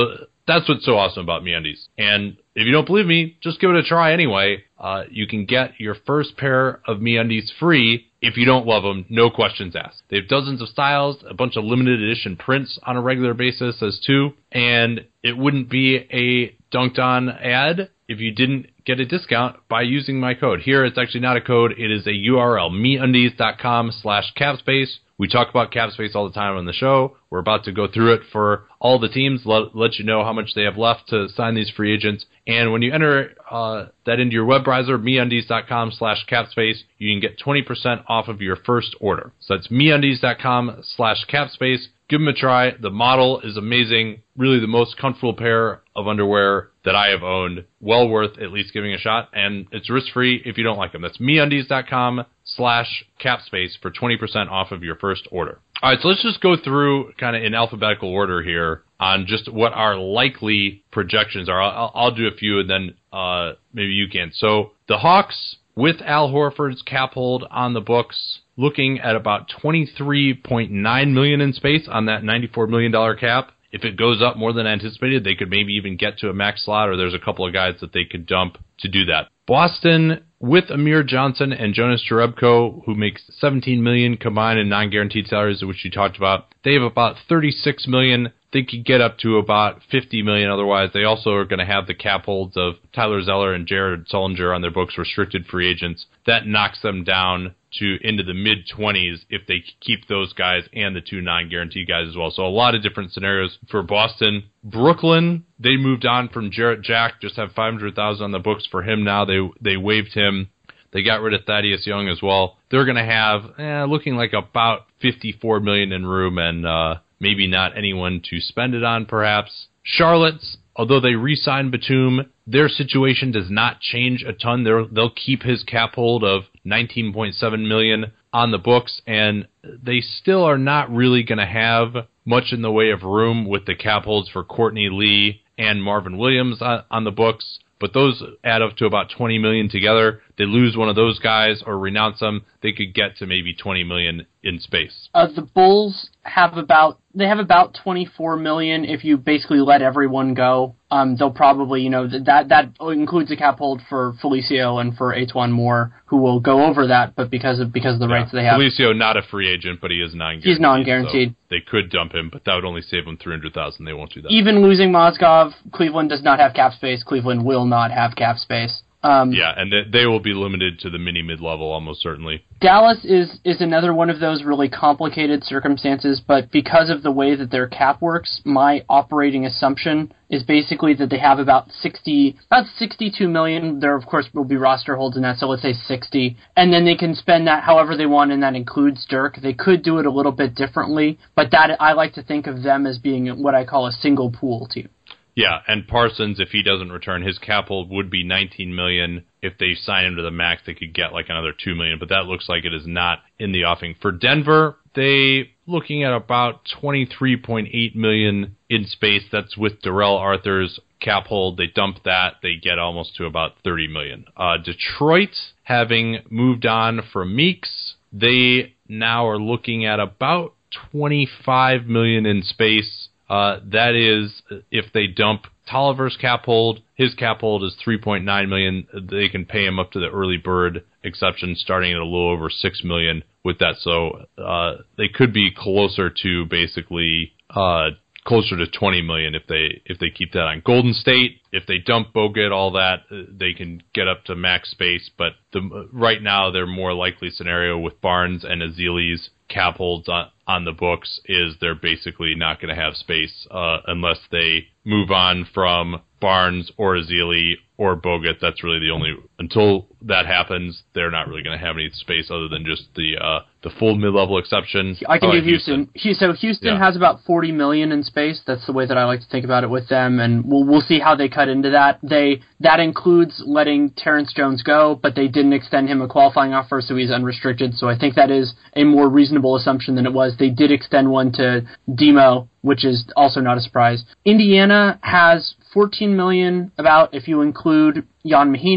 That's what's so awesome about MeUndies. And if you don't believe me, just give it a try anyway. Uh, you can get your first pair of MeUndies free if you don't love them, no questions asked. They have dozens of styles, a bunch of limited edition prints on a regular basis as too, and it wouldn't be a Dunked On ad if you didn't get a discount by using my code. Here, it's actually not a code. It is a U R L, MeUndies.com slash capspace. We talk about capspace all the time on the show. We're about to go through it for all the teams, let, let you know how much they have left to sign these free agents. And when you enter uh, that into your web browser, MeUndies.com slash capspace, you can get twenty percent off of your first order. So that's MeUndies.com slash capspace. Give them a try. The model is amazing. Really the most comfortable pair of underwear that I have owned. Well worth at least giving a shot. And it's risk-free if you don't like them. That's MeUndies.com slash capspace for twenty percent off of your first order. All right, so let's just go through kind of in alphabetical order here on just what our likely projections are. I'll, I'll do a few and then uh, maybe you can. So the Hawks, with Al Horford's cap hold on the books, looking at about twenty-three point nine million dollars in space on that ninety-four million dollars cap. If it goes up more than anticipated, they could maybe even get to a max slot, or there's a couple of guys that they could dump to do that. Boston, with Amir Johnson and Jonas Jerebko, who makes seventeen million dollars combined in non-guaranteed salaries, which you talked about, they have about thirty-six million dollars. They could get up to about fifty million dollars otherwise. They also are going to have the cap holds of Tyler Zeller and Jared Sullinger on their books, restricted free agents. That knocks them down to into the mid-twenties if they keep those guys and the two non-guaranteed guys as well. So a lot of different scenarios for Boston. Brooklyn, they moved on from Jarrett Jack, just have five hundred thousand dollars on the books for him now. They they waived him. They got rid of Thaddeus Young as well. They're going to have, eh, looking like about fifty-four million dollars in room and uh, maybe not anyone to spend it on perhaps. Charlotte's, although they re-signed Batum, their situation does not change a ton. They're, they'll keep his cap hold of nineteen point seven million dollars on the books, and they still are not really going to have much in the way of room with the cap holds for Courtney Lee and Marvin Williams on, on the books. But those add up to about twenty million dollars together. They lose one of those guys or renounce them, they could get to maybe twenty million dollars in space. Uh, the Bulls have about they have about twenty-four million dollars if you basically let everyone go. Um, they'll probably, you know, that that includes a cap hold for Felicio and for Etuan Moore, who will go over that, but because of because of the yeah. rights they have. Felicio, not a free agent, but he is non-guaranteed. He's non-guaranteed. So they could dump him, but that would only save them three hundred thousand dollars. They won't do that. Even losing Mozgov, Cleveland does not have cap space. Cleveland will not have cap space. Um, yeah, and they, they will be limited to the mini mid-level almost certainly. Dallas is, is another one of those really complicated circumstances, but because of the way that their cap works, my operating assumption is basically that they have about sixty, about sixty-two million. There, of course, will be roster holds in that, so let's say sixty, and then they can spend that however they want, and that includes Dirk. They could do it a little bit differently, but that I like to think of them as being what I call a single pool team. Yeah, and Parsons, if he doesn't return, his cap hold would be nineteen million dollars. If they sign him to the max, they could get like another two million dollars, but that looks like it is not in the offing. For Denver, they looking at about twenty-three point eight million dollars in space. That's with Darrell Arthur's cap hold. They dump that, they get almost to about thirty million dollars. Uh, Detroit, having moved on from Meeks, they now are looking at about twenty-five million dollars in space. Uh, that is, if they dump Tolliver's cap hold, his cap hold is three point nine million dollars. They can pay him up to the early bird exception, starting at a little over six million dollars with that. So uh, they could be closer to basically uh, closer to twenty million dollars if they if they keep that on. Golden State, if they dump Bogut, all that, they can get up to max space. But the, right now, their more likely scenario with Barnes and Ezeli's cap holds on, on the books is they're basically not going to have space uh, unless they move on from Barnes or Ezeli or Bogut. That's really the only, until that happens, they're not really going to have any space other than just the uh, the full mid-level exception. I can do Houston. Houston. So Houston yeah. has about forty million dollars in space. That's the way that I like to think about it with them, and we'll we'll see how they cut into that. They that includes letting Terrence Jones go, but they didn't extend him a qualifying offer, so he's unrestricted. So I think that is a more reasonable assumption than it was. They did extend one to Demo, which is also not a surprise. Indiana has fourteen million dollars about if you include Jan Mahinmi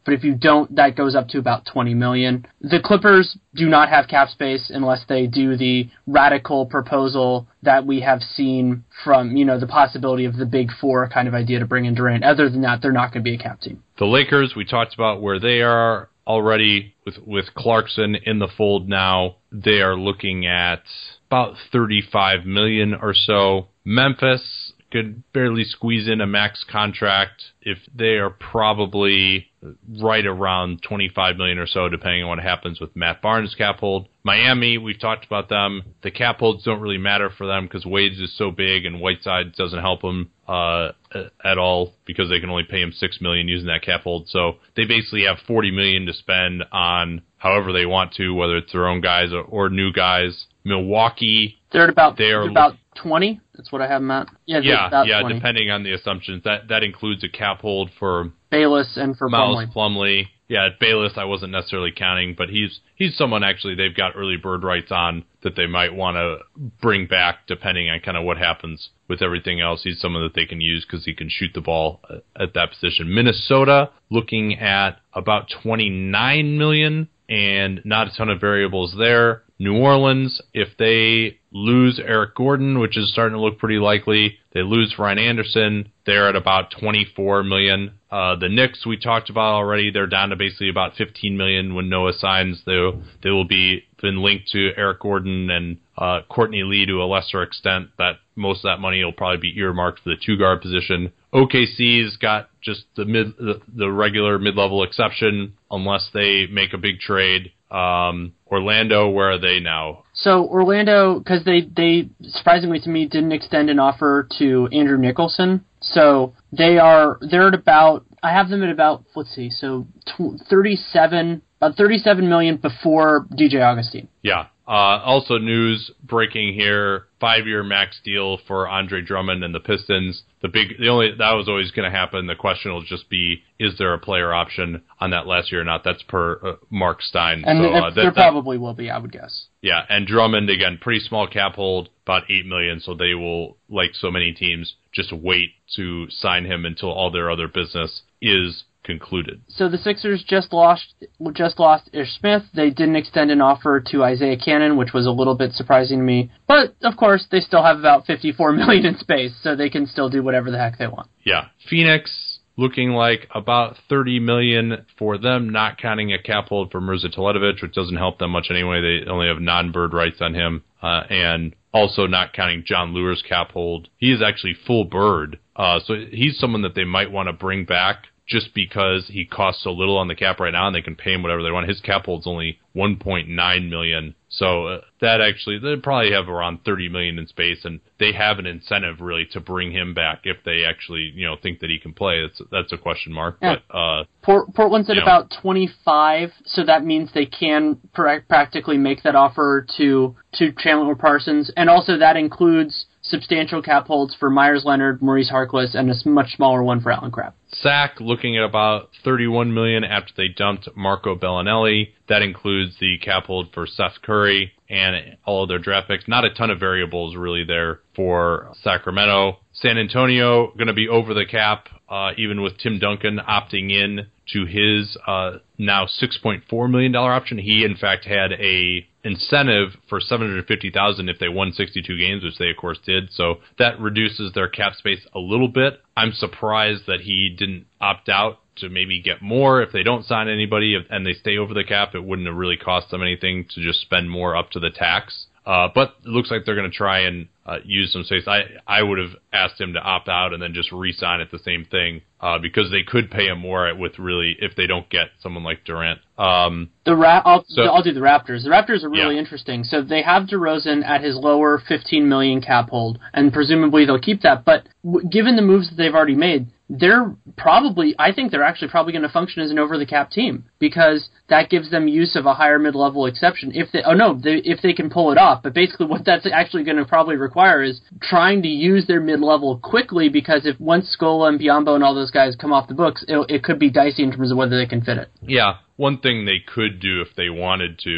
but if you don't, that goes up to about twenty million dollars. The Clippers do not have cap space unless they do the radical proposal that we have seen from, you know, the possibility of the Big Four kind of idea to bring in Durant. Other than that, they're not going to be a cap team. The Lakers, we talked about where they are already with, with Clarkson in the fold now. They are looking at about thirty-five million dollars or so. Memphis could barely squeeze in a max contract if they are probably right around twenty-five million dollars or so, depending on what happens with Matt Barnes' cap hold. Miami, we've talked about them. The cap holds don't really matter for them because Wade's is so big and Whiteside doesn't help them uh, at all because they can only pay him six million dollars using that cap hold. So they basically have forty million dollars to spend on however they want to, whether it's their own guys or, or new guys. Milwaukee, they're at about they are about twenty. That's what I have them at. Yeah, yeah, about yeah. twenty. Depending on the assumptions, that that includes a cap hold for Bayless and for Miles Plumlee. Plumlee. Yeah, Bayless I wasn't necessarily counting, but he's he's someone actually they've got early bird rights on that they might want to bring back depending on kind of what happens with everything else. He's someone that they can use because he can shoot the ball at that position. Minnesota looking at about twenty-nine million dollars and not a ton of variables there. New Orleans, if they lose Eric Gordon, which is starting to look pretty likely, they lose Ryan Anderson, they're at about twenty-four million dollars. Uh, the Knicks, we talked about already, they're down to basically about fifteen million dollars when Noah signs. They they will be been linked to Eric Gordon and uh, Courtney Lee to a lesser extent. That most of that money will probably be earmarked for the two guard position. O K C's got just the mid the, the regular mid level exception unless they make a big trade. Um, Orlando, where are they now? So Orlando, because they, they surprisingly to me didn't extend an offer to Andrew Nicholson. So they are they're at about I have them at about let's see so thirty-seven about thirty-seven million before D J Augustine. Yeah. Uh, also news breaking here, five-year max deal for Andre Drummond and the Pistons. The big, the only, that was always going to happen. The question will just be, is there a player option on that last year or not? That's per uh, Mark Stein. And so, uh, that, there that, probably will be, I would guess. Yeah, and Drummond, again, pretty small cap hold, about eight million dollars, so they will, like so many teams, just wait to sign him until all their other business is concluded. So the Sixers just lost just lost Ish Smith. They didn't extend an offer to Isaiah Cannon, which was a little bit surprising to me. But, of course, they still have about fifty-four million dollars in space, so they can still do whatever the heck they want. Yeah. Phoenix looking like about thirty million dollars for them, not counting a cap hold for Mirza Teletovic, which doesn't help them much anyway. They only have non-bird rights on him. Uh, and also not counting John Lure's cap hold. He is actually full bird. Uh, so he's someone that they might want to bring back just because he costs so little on the cap right now and they can pay him whatever they want. His cap hold's only one point nine million dollars. So uh, that actually, they probably have around thirty million dollars in space, and they have an incentive really to bring him back if they actually, you know, think that he can play. That's, that's a question mark. Yeah. But uh, Port, Portland's at you know. about twenty-five, so that means they can pr- practically make that offer to, to Chandler Parsons, and also that includes substantial cap holds for Myers Leonard, Maurice Harkless, and a much smaller one for Allen Crabbe. Sac looking at about thirty-one million dollars after they dumped Marco Bellinelli. That includes the cap hold for Seth Curry and all of their draft picks. Not a ton of variables really there for Sacramento. San Antonio going to be over the cap, uh, even with Tim Duncan opting in to his uh, now six point four million dollars option. He, in fact, had a incentive for seven hundred fifty thousand dollars if they won sixty-two games, which they, of course, did. So that reduces their cap space a little bit. I'm surprised that he didn't opt out to maybe get more if they don't sign anybody and they stay over the cap. It wouldn't have really cost them anything to just spend more up to the tax. Uh, but it looks like they're going to try and uh, use some space. I, I would have asked him to opt out and then just re-sign at the same thing uh, because they could pay him more with really if they don't get someone like Durant. Um, the Ra- I'll, so, I'll do the Raptors. The Raptors are really yeah. interesting. So they have DeRozan at his lower fifteen million dollars cap hold, and presumably they'll keep that. But w- given the moves that they've already made, they're probably, I think they're actually probably going to function as an over-the-cap team because that gives them use of a higher mid-level exception. If they, oh no, they, if they can pull it off. But basically what that's actually going to probably require is trying to use their mid-level quickly because if once Scola and Biyombo and all those guys come off the books, it, it could be dicey in terms of whether they can fit it. Yeah. One thing they could do if they wanted to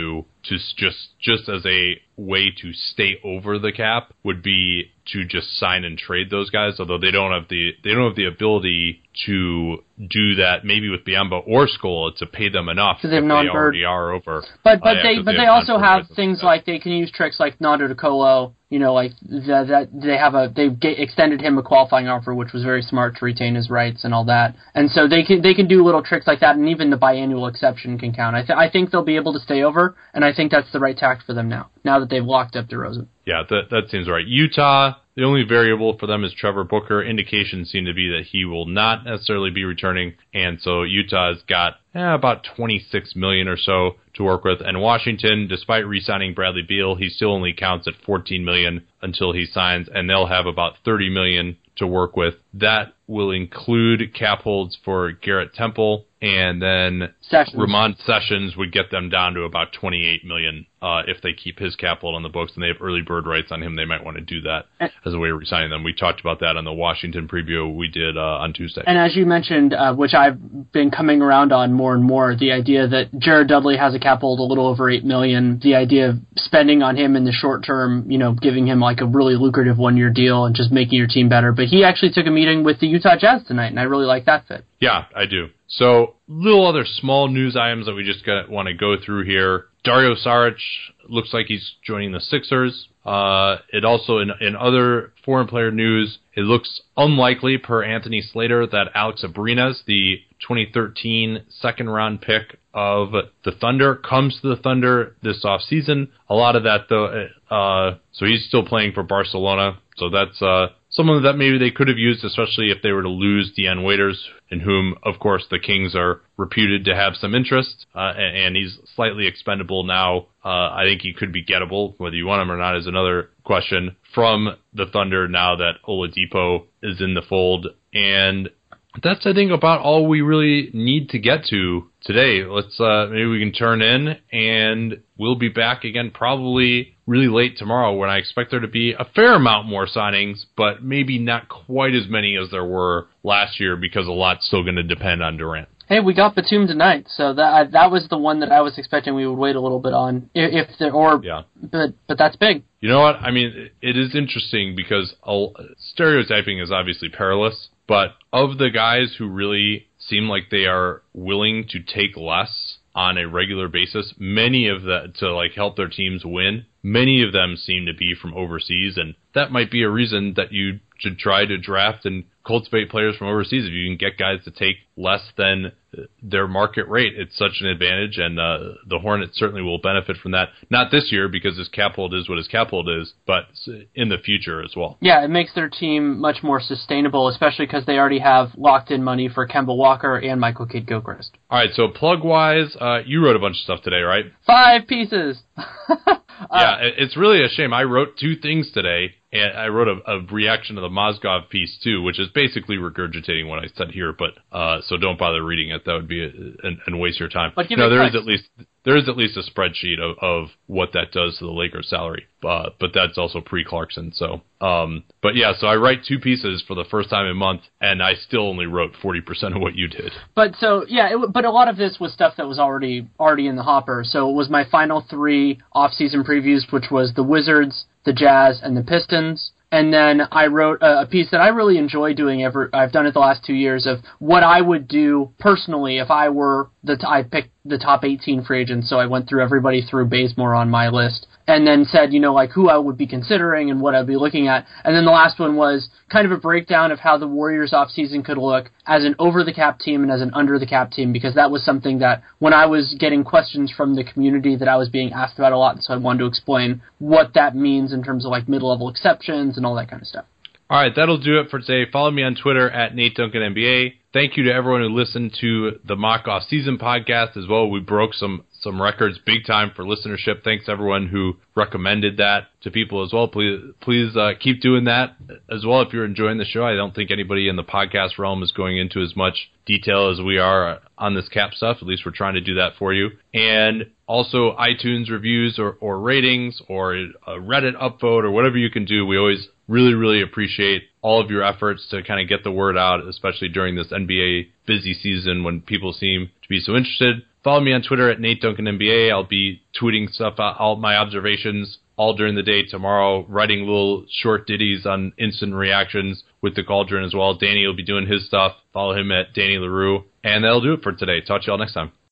to s- just just as a way to stay over the cap would be to just sign and trade those guys, although they don't have the they don't have the ability to do that maybe with Biamba or Skola to pay them enough if they already are over. But but uh, they yeah, but they, they have also have things like, like they can use tricks like Nando De Colo, you know, like that, that they have a they've get, extended him a qualifying offer, which was very smart to retain his rights and all that. And so they can they can do little tricks like that, and even the biannual exception can count. I th- I think they'll be able to stay over, and I think that's the right tact for them now. Now that they've locked up DeRozan. Yeah, that that seems right. Utah, the only variable for them is Trevor Booker. Indications seem to be that he will not necessarily be returning, and so Utah's got eh, about twenty-six million dollars or so to work with. And Washington, despite re-signing Bradley Beal, he still only counts at fourteen million dollars until he signs, and they'll have about thirty million dollars to work with. That will include cap holds for Garrett Temple, and then Sessions. Ramon Sessions would get them down to about twenty-eight million dollars uh, if they keep his cap hold on the books, and they have early bird rights on him. They might want to do that as a way of re-signing them. We talked about that on the Washington preview we did uh, on Tuesday. And as you mentioned, uh, which I've been coming around on more and more, the idea that Jared Dudley has a cap hold a little over eight million dollars, the idea of spending on him in the short term, you know, giving him like a really lucrative one-year deal and just making your team better. But he actually took a meeting with the Utah Jazz tonight, and I really like that fit. Yeah, I do. So, little other small news items that we just want to go through here. Dario Saric looks like he's joining the Sixers. Uh, it also, in, in other foreign player news, it looks unlikely, per Anthony Slater, that Alex Abrines, the twenty thirteen second-round pick of the Thunder, comes to the Thunder this offseason. A lot of that, though, uh, so he's still playing for Barcelona. So that's uh, someone that maybe they could have used, especially if they were to lose Deanne Waiters, in whom, of course, the Kings are reputed to have some interest, uh, and, and he's slightly expendable now. Uh, I think he could be gettable. Whether you want him or not is another question from the Thunder now that Oladipo is in the fold. And that's, I think, about all we really need to get to today. Let's uh, maybe we can turn in, and we'll be back again probably really late tomorrow, when I expect there to be a fair amount more signings, but maybe not quite as many as there were last year, because a lot's still going to depend on Durant. Hey, we got Batum tonight, so that that was the one that I was expecting we would wait a little bit on, if, if there, or yeah. but but that's big. You know what? I mean, it is interesting because I'll, stereotyping is obviously perilous, but of the guys who really seem like they are willing to take less on a regular basis, many of the to like help their teams win, many of them seem to be from overseas, and that might be a reason that you should try to draft and cultivate players from overseas. If you can get guys to take less than their market rate, it's such an advantage, and uh, the Hornets certainly will benefit from that. Not this year, because his cap hold is what his cap hold is, but in the future as well. Yeah, it makes their team much more sustainable, especially because they already have locked-in money for Kemba Walker and Michael Kidd-Gilchrist. All right, so plug-wise, uh, you wrote a bunch of stuff today, right? Five pieces! Yeah, it's really a shame. I wrote two things today, and I wrote a, a reaction to the Mozgov piece, too, which is basically regurgitating what I said here, but uh, so don't bother reading it. That would be a, and, and waste your time. But give no, it there text. is at least there is at least a spreadsheet of, of what that does to the Lakers' salary, uh, but that's also pre-Clarkson. So, um, but yeah, so I write two pieces for the first time in a month, and I still only wrote forty percent of what you did. But so yeah, it, but a lot of this was stuff that was already already in the hopper. So it was my final three off-season previews, which was the Wizards, the Jazz, and the Pistons. And then I wrote a piece that I really enjoy doing. Ever I've done it the last two years of what I would do personally if I were the t- I picked the top eighteen free agents. So I went through everybody through Bazemore on my list, and then said, you know, like who I would be considering and what I'd be looking at. And then the last one was kind of a breakdown of how the Warriors offseason could look as an over-the-cap team and as an under-the-cap team, because that was something that when I was getting questions from the community that I was being asked about a lot, so I wanted to explain what that means in terms of like mid-level exceptions and all that kind of stuff. All right, that'll do it for today. Follow me on Twitter at Nate Duncan N B A. Thank you to everyone who listened to the Mock Off Season podcast as well. We broke some some records big time for listenership. Thanks to everyone who recommended that to people as well. Please please uh, keep doing that as well if you're enjoying the show. I don't think anybody in the podcast realm is going into as much detail as we are on this cap stuff. At least we're trying to do that for you. And also iTunes reviews or, or ratings or a Reddit upvote or whatever you can do. We always really, really appreciate all of your efforts to kind of get the word out, especially during this N B A busy season when people seem to be so interested. Follow me on Twitter at Nate Duncan N B A. I'll be tweeting stuff, out, all my observations all during the day tomorrow, writing little short ditties on instant reactions with the Cauldron as well. Danny will be doing his stuff. Follow him at Danny LaRue. And that'll do it for today. Talk to y'all next time.